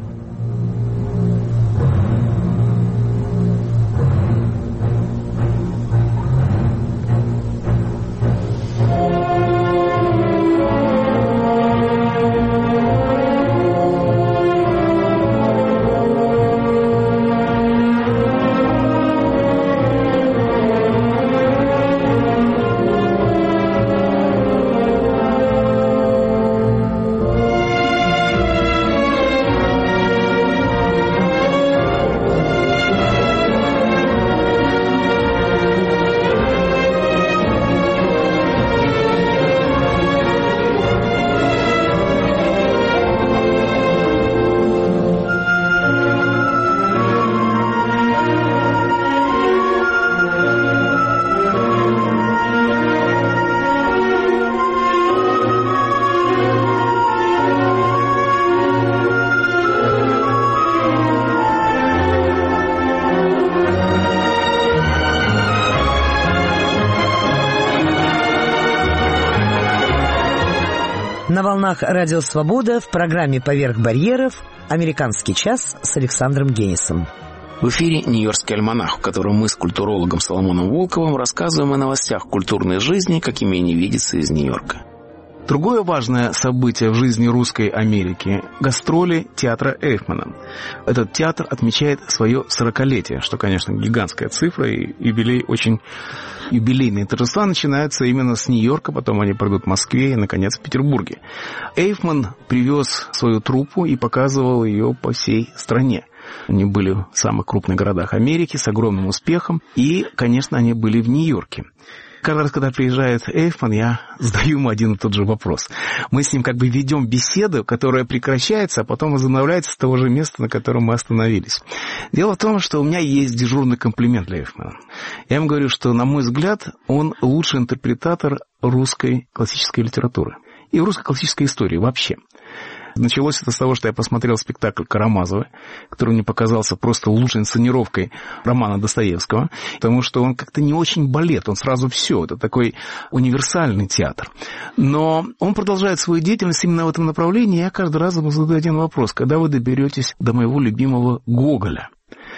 На волнах Радио Свобода в программе «Поверх барьеров» «Американский час» с Александром Генисом. В эфире «Нью-Йоркский альманах», в котором мы с культурологом Соломоном Волковым рассказываем о новостях культурной жизни, какими они видятся из Нью-Йорка. Другое важное событие в жизни русской Америки – гастроли театра Эйфмана. Этот театр отмечает свое сорокалетие, что, конечно, гигантская цифра, и юбилей очень... Юбилейные торжества начинаются именно с Нью-Йорка, потом они пройдут в Москве и, наконец, в Петербурге. Эйфман привез свою труппу и показывал ее по всей стране. Они были в самых крупных городах Америки с огромным успехом, и, конечно, они были в Нью-Йорке. Каждый раз, когда приезжает Эйфман, я задаю ему один и тот же вопрос. Мы с ним как бы ведем беседу, которая прекращается, а потом возобновляется с того же места, на котором мы остановились. Дело в том, что у меня есть дежурный комплимент для Эйфмана. Я ему говорю, что, на мой взгляд, он лучший интерпретатор русской классической литературы и русской классической истории вообще. Началось это с того, что я посмотрел спектакль «Карамазовы», который мне показался просто лучшей инсценировкой романа Достоевского, потому что он как-то не очень балет, он сразу все, это такой универсальный театр. Но он продолжает свою деятельность именно в этом направлении, и я каждый раз ему задаю один вопрос: когда вы доберетесь до моего любимого Гоголя?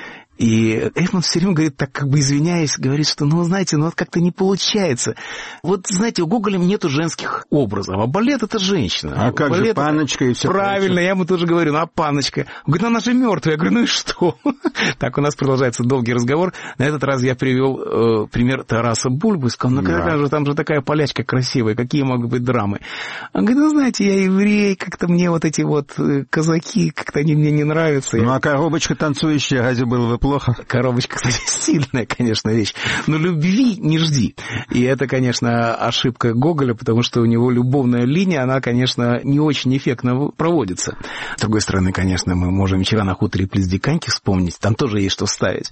И Эйфман все время говорит, так как бы извиняясь, говорит, что, ну, знаете, ну, вот как-то не получается. Вот, знаете, у Гоголя нету женских образов, а балет — это женщина. А как балет же паночка и все правильно, прочее. Я ему тоже говорю, ну, а паночка? Он говорит, ну, она же мертвая. Я говорю, ну и что? Так у нас продолжается долгий разговор. На этот раз я привел э, пример Тараса Бульбы, сказал, ну, какая же, там же такая полячка красивая, какие могут быть драмы? Он говорит, ну, знаете, я еврей, как-то мне вот эти вот казаки, как-то они мне не нравятся. Ну, а коробочка танцующая, разве было бы плохо? Коробочка, кстати, стильная, конечно, вещь. Но любви не жди. И это, конечно, ошибка Гоголя, потому что у него любовная линия, она, конечно, не очень эффектно проводится. С другой стороны, конечно, мы можем «Вечера на хуторе» близ Диканьки вспомнить, там тоже есть что вставить.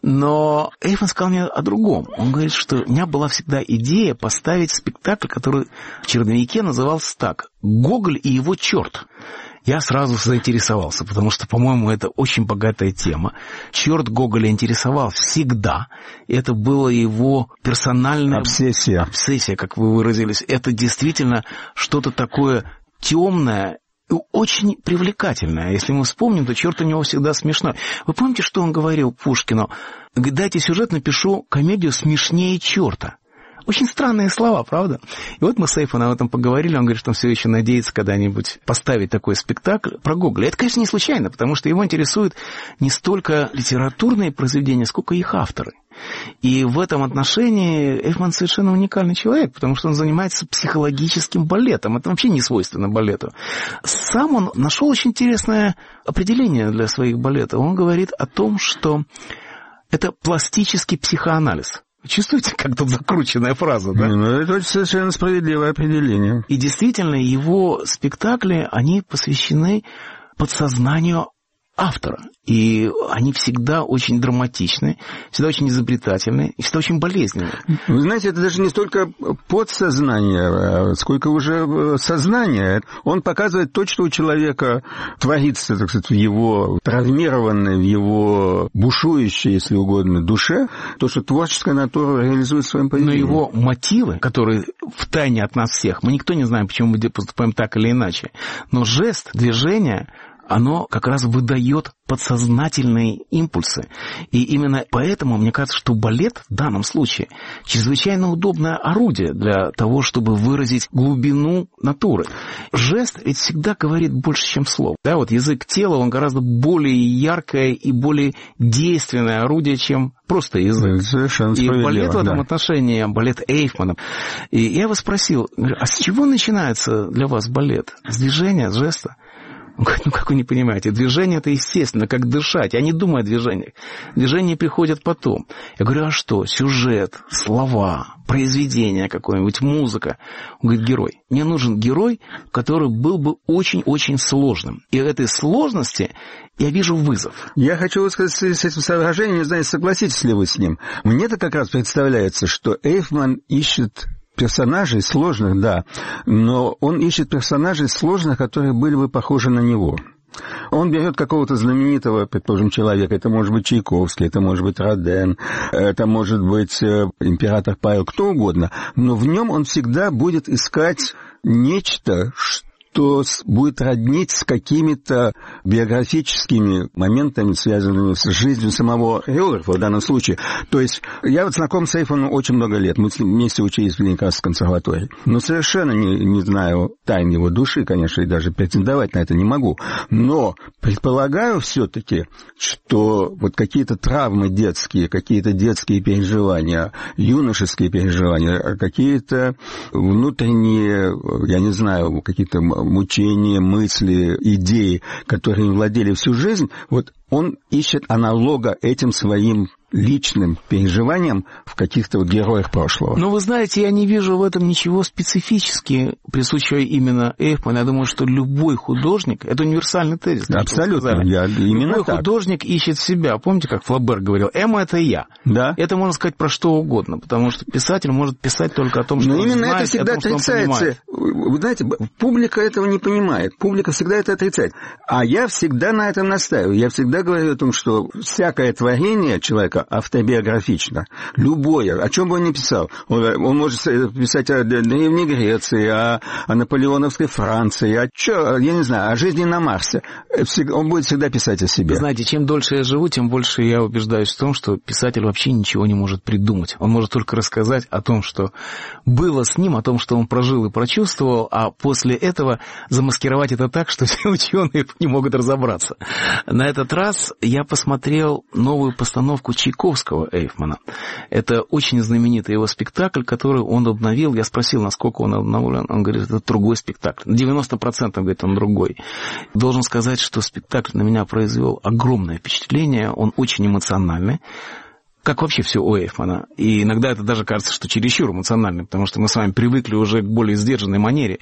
Но Эйфман сказал мне о другом. Он говорит, что у меня была всегда идея поставить спектакль, который в черновике назывался так: «Гоголь и его черт». Я сразу заинтересовался, потому что, по-моему, это очень богатая тема. Черт Гоголя интересовал всегда. Это была его персональная... Обсессия. Обсессия, как вы выразились. Это действительно что-то такое темное и очень привлекательное. Если мы вспомним, то черт у него всегда смешной. Вы помните, что он говорил Пушкину? Говорит, дайте сюжет, напишу комедию смешнее черта. Очень странные слова, правда? И вот мы с Эйфманом об этом поговорили, он говорит, что он все еще надеется когда-нибудь поставить такой спектакль про Гоголя. Это, конечно, не случайно, потому что его интересуют не столько литературные произведения, сколько их авторы. И в этом отношении Эйфман совершенно уникальный человек, потому что он занимается психологическим балетом. Это вообще не свойственно балету. Сам он нашел очень интересное определение для своих балетов. Он говорит о том, что это пластический психоанализ. Чувствуете, как тут закрученная фраза, да? Ну, это совершенно справедливое определение. И действительно, его спектакли, они посвящены подсознанию автора. И они всегда очень драматичны, всегда очень изобретательны и всегда очень болезненны. Вы знаете, это даже не столько подсознание, сколько уже сознание. Он показывает то, что у человека творится, так сказать, в его травмированной, в его бушующей, если угодно, душе, то, что творческая натура реализует в своем поведении. Но его мотивы, которые втайне от нас всех, мы никто не знаем, почему мы поступаем так или иначе, но жест, движение, оно как раз выдает подсознательные импульсы. И именно поэтому, мне кажется, что балет в данном случае чрезвычайно удобное орудие для того, чтобы выразить глубину натуры. Жест ведь всегда говорит больше, чем слово. Да, вот язык тела, он гораздо более яркое и более действенное орудие, чем просто язык. Совершенно и балет в этом да. отношении, балет Эйфмана. И я его спросил, а с чего начинается для вас балет? С движения, с жеста? Он говорит, ну как вы не понимаете, движение это естественно, как дышать. Я не думаю о движениях. Движения приходят потом. Я говорю, а что? Сюжет, слова, произведение какое-нибудь, музыка. Он говорит, герой. Мне нужен герой, который был бы очень-очень сложным. И в этой сложности я вижу вызов. Я хочу высказать с этим соображением, не знаю, согласитесь ли вы с ним. Мне-то как раз представляется, что Эйфман ищет персонажей сложных, да, но он ищет персонажей сложных, которые были бы похожи на него. Он берет какого-то знаменитого, предположим, человека, это может быть Чайковский, это может быть Роден, это может быть император Павел, кто угодно, но в нем он всегда будет искать нечто, что что будет роднить с какими-то биографическими моментами, связанными с жизнью самого хореографа в данном случае. То есть я вот знаком с Эйфманом очень много лет. Мы с ним вместе учились в Ленинградской консерватории. Но совершенно не, не знаю тайн его души, конечно, и даже претендовать на это не могу. Но предполагаю все-таки, что вот какие-то травмы детские, какие-то детские переживания, юношеские переживания, какие-то внутренние, я не знаю, какие-то мучения, мысли, идеи, которые им владели всю жизнь, вот он ищет аналога этим своим личным переживаниям в каких-то вот героях прошлого. Но вы знаете, я не вижу в этом ничего специфически присущего именно Эйфману. Я думаю, что любой художник, это универсальный тезис. Абсолютно, я, именно любой так. художник ищет себя. Помните, как Флабер говорил, Эма — это я. Да. Это можно сказать про что угодно, потому что писатель может писать только о том, что Но он именно знает, это всегда о том, отрицается. Вы знаете, публика этого не понимает. Публика всегда это отрицает. А я всегда на этом настаиваю. Я всегда говорю о том, что всякое творение человека автобиографично. Любое, о чем бы он ни писал. Он, он может писать о Древней Греции, о, о наполеоновской Франции, о, чё, я не знаю, о жизни на Марсе. Он будет всегда писать о себе. Знаете, чем дольше я живу, тем больше я убеждаюсь в том, что писатель вообще ничего не может придумать. Он может только рассказать о том, что было с ним, о том, что он прожил и прочувствовал, а после этого замаскировать это так, что все ученые не могут разобраться. На этот раз я посмотрел новую постановку Чайковского Эйфмана. Это очень знаменитый его спектакль, который он обновил. Я спросил, насколько он обновлен. Он говорит, это другой спектакль. На девяносто процентов, говорит, он другой. Должен сказать, что спектакль на меня произвел огромное впечатление. Он очень эмоциональный. Как вообще все у Эйфмана. И иногда это даже кажется, что чересчур эмоционально, потому что мы с вами привыкли уже к более сдержанной манере.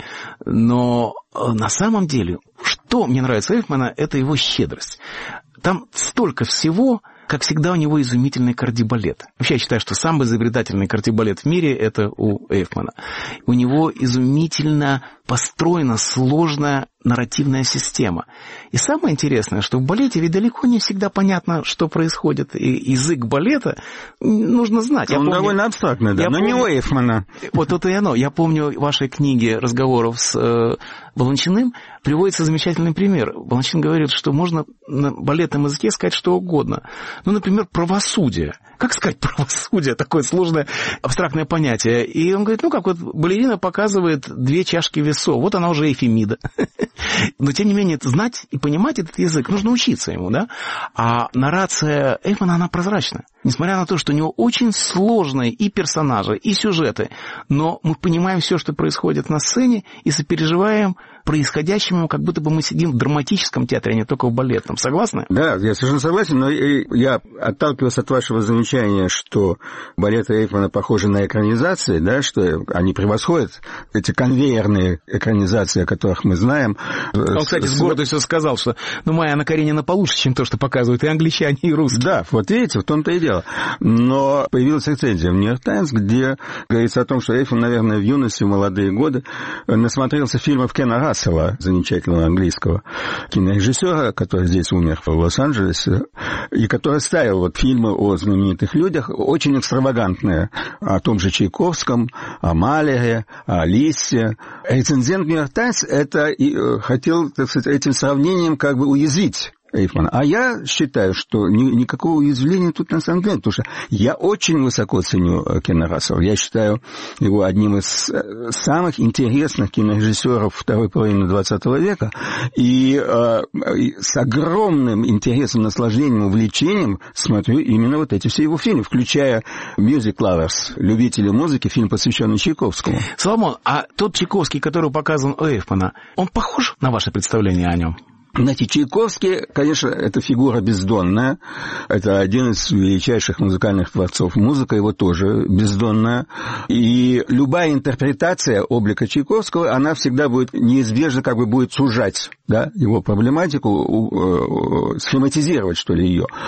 Но на самом деле, что мне нравится у Эйфмана, это его щедрость. Там столько всего. Как всегда, у него изумительный кардибалет. Вообще, я считаю, что самый изобретательный кардибалет в мире – это у Эйфмана. У него изумительно построена сложная нарративная система. И самое интересное, что в балете ведь далеко не всегда понятно, что происходит. И язык балета нужно знать. Он я помню, довольно абстрактный, да, но помню, не у Эйфмана. Вот это и оно. Я помню в вашей книге разговоров с э, Баланчиным приводится замечательный пример. Баланчин говорит, что можно на балетном языке сказать что угодно. Ну, например, правосудие. Как сказать правосудие? Такое сложное абстрактное понятие. И он говорит, ну, как вот балерина показывает две чашки весов. Вот она уже эфемида. Но, тем не менее, знать и понимать этот язык, нужно учиться ему, да? А наррация Эйфмана, она прозрачна. Несмотря на то, что у него очень сложные и персонажи, и сюжеты, но мы понимаем все, что происходит на сцене, и сопереживаем происходящему, как будто бы мы сидим в драматическом театре, а не только в балетном. Согласны? Да, я совершенно согласен, но я отталкиваюсь от вашего замечания, что балеты Эйфмана похожи на экранизации, да, что они превосходят эти конвейерные экранизации, о которых мы знаем. Он, кстати, с гордостью сказал, что ну, моя Анна Каренина получше, чем то, что показывают и англичане, и русские. Да, вот видите, в том-то и дело. Но появилась рецензия в «Нью-Йорк Таймс», где говорится о том, что Эйфман, наверное, в юности, в молодые годы насмотрелся фильмов Кена Рассела, замечательного английского кинорежиссера, который здесь умер в Лос-Анджелесе, и который ставил вот фильмы о знаменитых людях, очень экстравагантные, о том же Чайковском, о Малере, о Лиссе. Рецензент «Нью-Йорк Таймс» это хотел, так сказать, этим сравнением как бы уязвить Эйфмана. А я считаю, что ни, никакого уязвления тут на самом деле, потому что я очень высоко ценю Кена Рассела. Я считаю его одним из самых интересных кинорежиссеров второй половины двадцатого века. И э, с огромным интересом, наслаждением, увлечением смотрю именно вот эти все его фильмы, включая «Music Lovers», «Любители музыки», фильм, посвященный Чайковскому. Соломон, а тот Чайковский, который показан у Эйфмана, он похож на ваше представление о нем? Знаете, Чайковский, конечно, это фигура бездонная. Это один из величайших музыкальных творцов. Музыка его тоже бездонная. И любая интерпретация облика Чайковского, она всегда будет неизбежно как бы будет сужать, да, его проблематику, схематизировать, что ли, ее.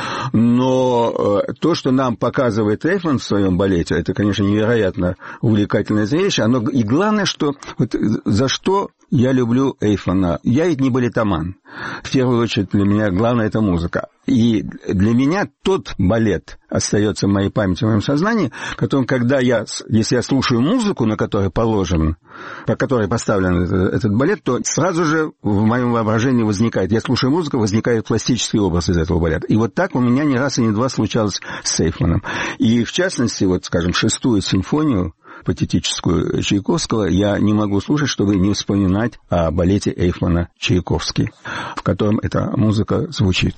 Но то, что нам показывает Эйфман в своем балете, это, конечно, невероятно увлекательное зрелище. Оно, и главное, что вот за что я люблю Эйфмана. Я ведь не балетоман. В первую очередь для меня главное это музыка. И для меня тот балет остается в моей памяти, в моем сознании, которым, когда я, если я слушаю музыку, на которой положен, по которой поставлен этот, этот балет, то сразу же в моем воображении возникает, я слушаю музыку, возникает пластический образ из этого балета. И вот так у меня ни раз и ни два случалось с Эйфманом. И в частности, вот, скажем, шестую симфонию патетическую Чайковского я не могу слушать, чтобы не вспоминать о балете Эйфмана «Чайковский», в котором эта музыка звучит.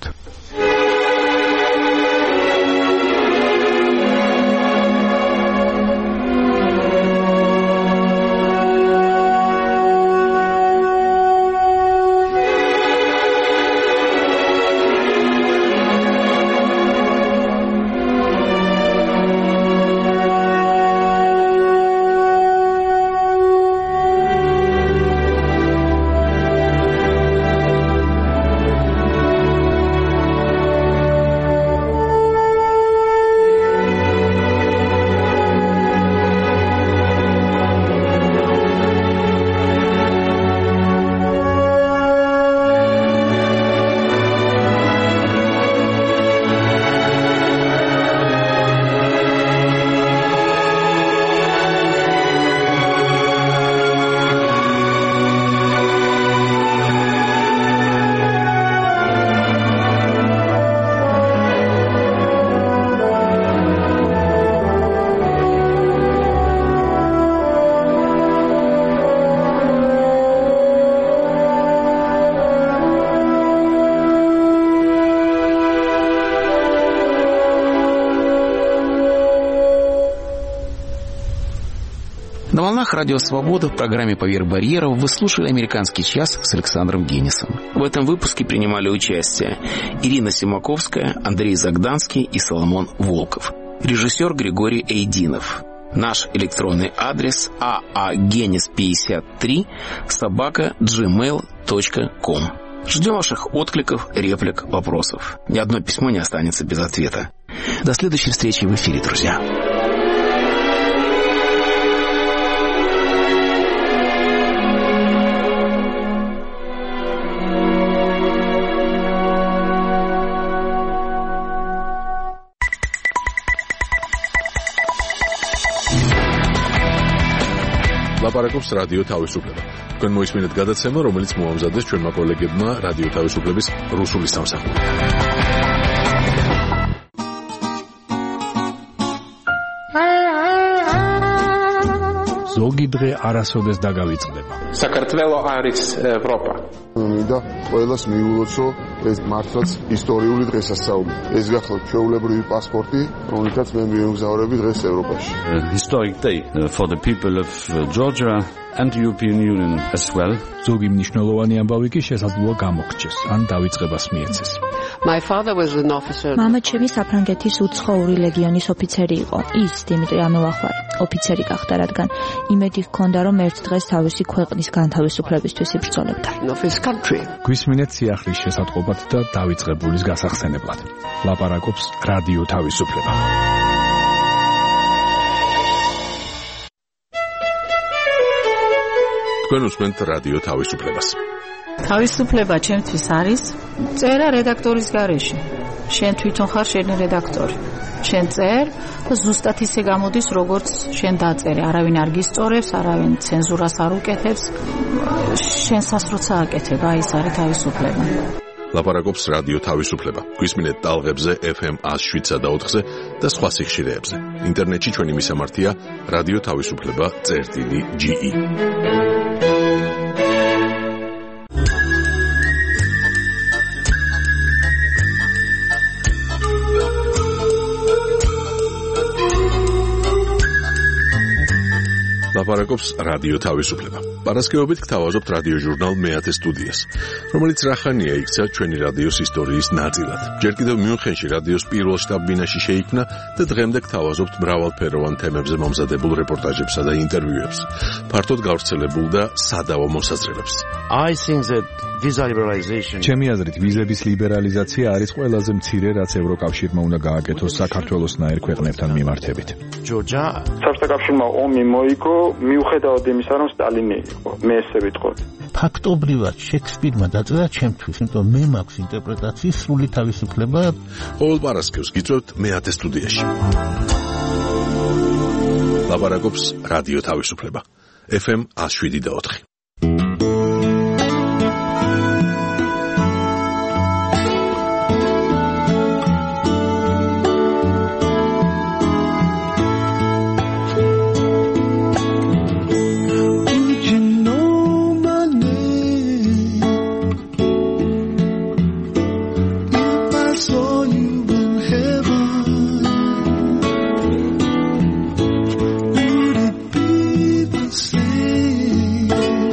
На волнах Радио Свобода в программе «Поверх барьеров» вы слушали «Американский час» с Александром Генисом. В этом выпуске принимали участие Ирина Симаковская, Андрей Загданский и Соломон Волков. Режиссер Григорий Эйдинов. Наш электронный адрес аагенис пятьдесят три собака джимейл точка ком. Ждем ваших откликов, реплик, вопросов. Ни одно письмо не останется без ответа. До следующей встречи в эфире, друзья. ლაპარაკობს რადიო თავისუფლება. თქვენ მოისმინეთ გადაცემა, რომელიც მოამზადეს ჩვენმა კოლეგებმა რადიო თავისუფლების რუსული სამსახური. ზოგი დღე არასოდეს დაგავიწყდება. საქართველო არის ევროპა. მინდა ყველას მიულოცო ეს მართლაც ისტორიული დღესასწაული. ეს გახლავთ ჩვეულებრივი პასპორტი, რომელთაც მე მიემგზავრები დღეს ევროპაში. Historic day for the people of Georgia and the European Union as well. ზოგი მნიშვნელოვანი ამბავი კი შესაძლოა გამოგრჩეს, ან დავიწყებას მიეცეს. My father was an officer. მამა ჩემი საფრანგეთის უცხოური ლეგიონის ოფიცერი იყო. ის დიმიტრი ამელახვარი ოფიცერი გახდა, რადგან იმედი ჰქონდა, რომ ერთ დღეს თავისი ქვეყნის განთავისუფლებისთვის იბრძოლებდა. გვისმინეთ სიახლის შესატყობად და დავიწყებულის გასახსენებლად. ლაპარაკობს რადიო თავისუფლება. თქვენ უსმენთ რადიო თავისუფლებას. თავისუფლება ჩემთვის არის წერა რედაქტორის გარეშე. შენ თვითონ ხარ შენი რედაქტორი. შენ წერ და ზუსტად ისე გამოდის, როგორც შენ დაწერე. არავინ არ გისწორებს, არავინ ცენზურას არ უკეთებს. შენსას როცა აკეთებ, აი ეს არის თავისუფლება. ლაპარაკობს რადიო თავისუფლება. გვისმინეთ ტალღებზე ეფ ემ one oh seven და ოთხზე და სხვა სიხშირეებზე. ინტერნეტში ჩვენი მისამართია რადიო თავისუფლება წერტილი ჯი ი. ლაპარაკობს რადიო თავისუფლება. პარასკევობით გთავაზობთ რადიო ჟურნალ მეათე სტუდიას, რომელიც რახანია იქცა ჩვენი რადიოს ისტორიის ნაწილად. ჯერ კიდევ მიუნხენში რადიოს პირველ შტაბ-ბინაში შეიქმნა და დღემდე გთავაზობთ მრავალფეროვან თემებზე მომზადებულ რეპორტაჟებსა და ინტერვიუებს, ფართოდ გავრცელებულ და სადავო მოსაზრებებს. I think that visa liberalization. ჩემი აზრით, ვიზების ლიბერალიზაცია არის ყველაზე მცირე, რაც ევროკავშირმა უნდა გააკეთოს საქართველოსნაირ ქვეყნებთან მიმართებით. Georgia. საბჭოთა ომი მოიგო მიუხედავად იმისა, რომ სტალინი იყო. მე ესე ვიტყოდი. ფაქტობრივად შექსპირმა დაწერა ჩემთვის, იმიტომ მე მაქვს ინტერპრეტაციის სრული თავისუფლება. ყოველ პარასკევს გიწევთ მეათე სტუდიაში. ლაპარაკობს რადიო თავისუფლება. ეფ ემ one oh seven და ოთხი. Say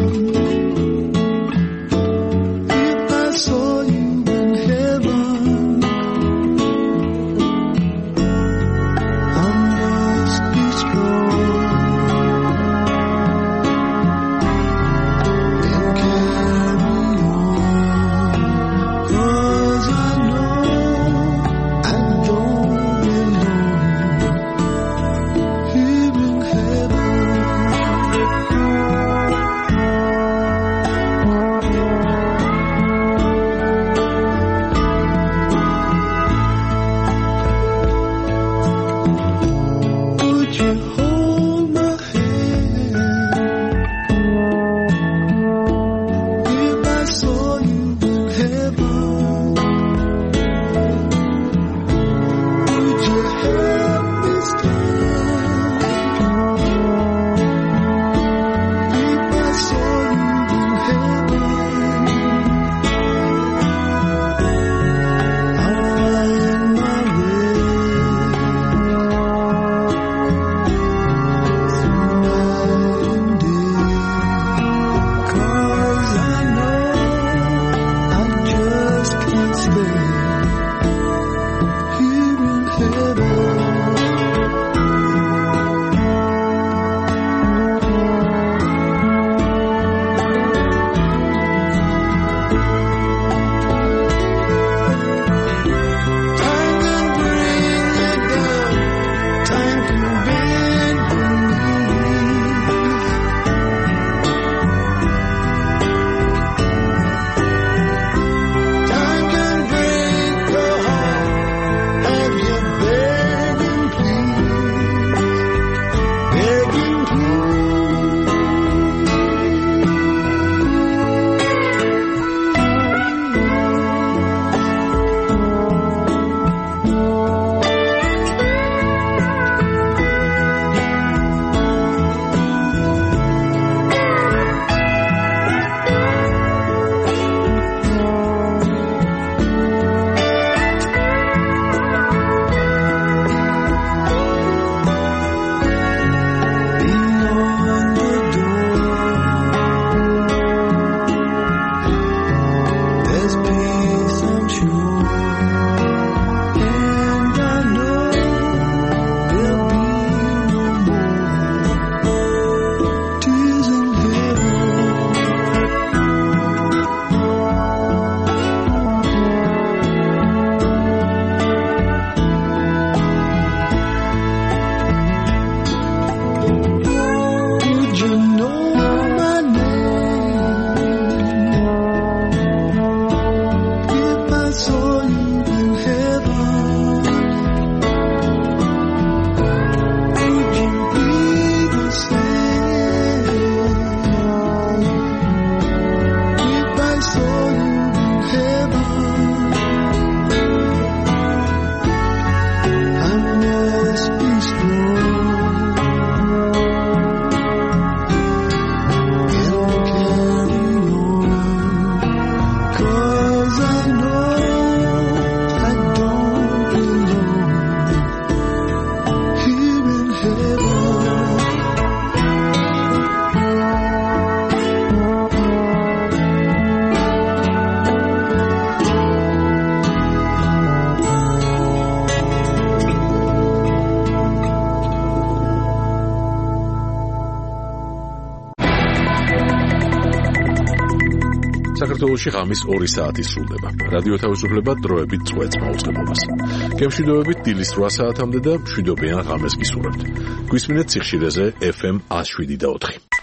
საქართველოში ღამის ორი საათი სრულდება. რადიო თავისუფლება დროებით წვეთს მაუწყებლობას. გემშვიდობებით დილის რვა საათამდე და მშვიდობიან ღამეს გისურვებთ. გვისმინეთ სიხშირეზე ეფ ემ one oh seven და four.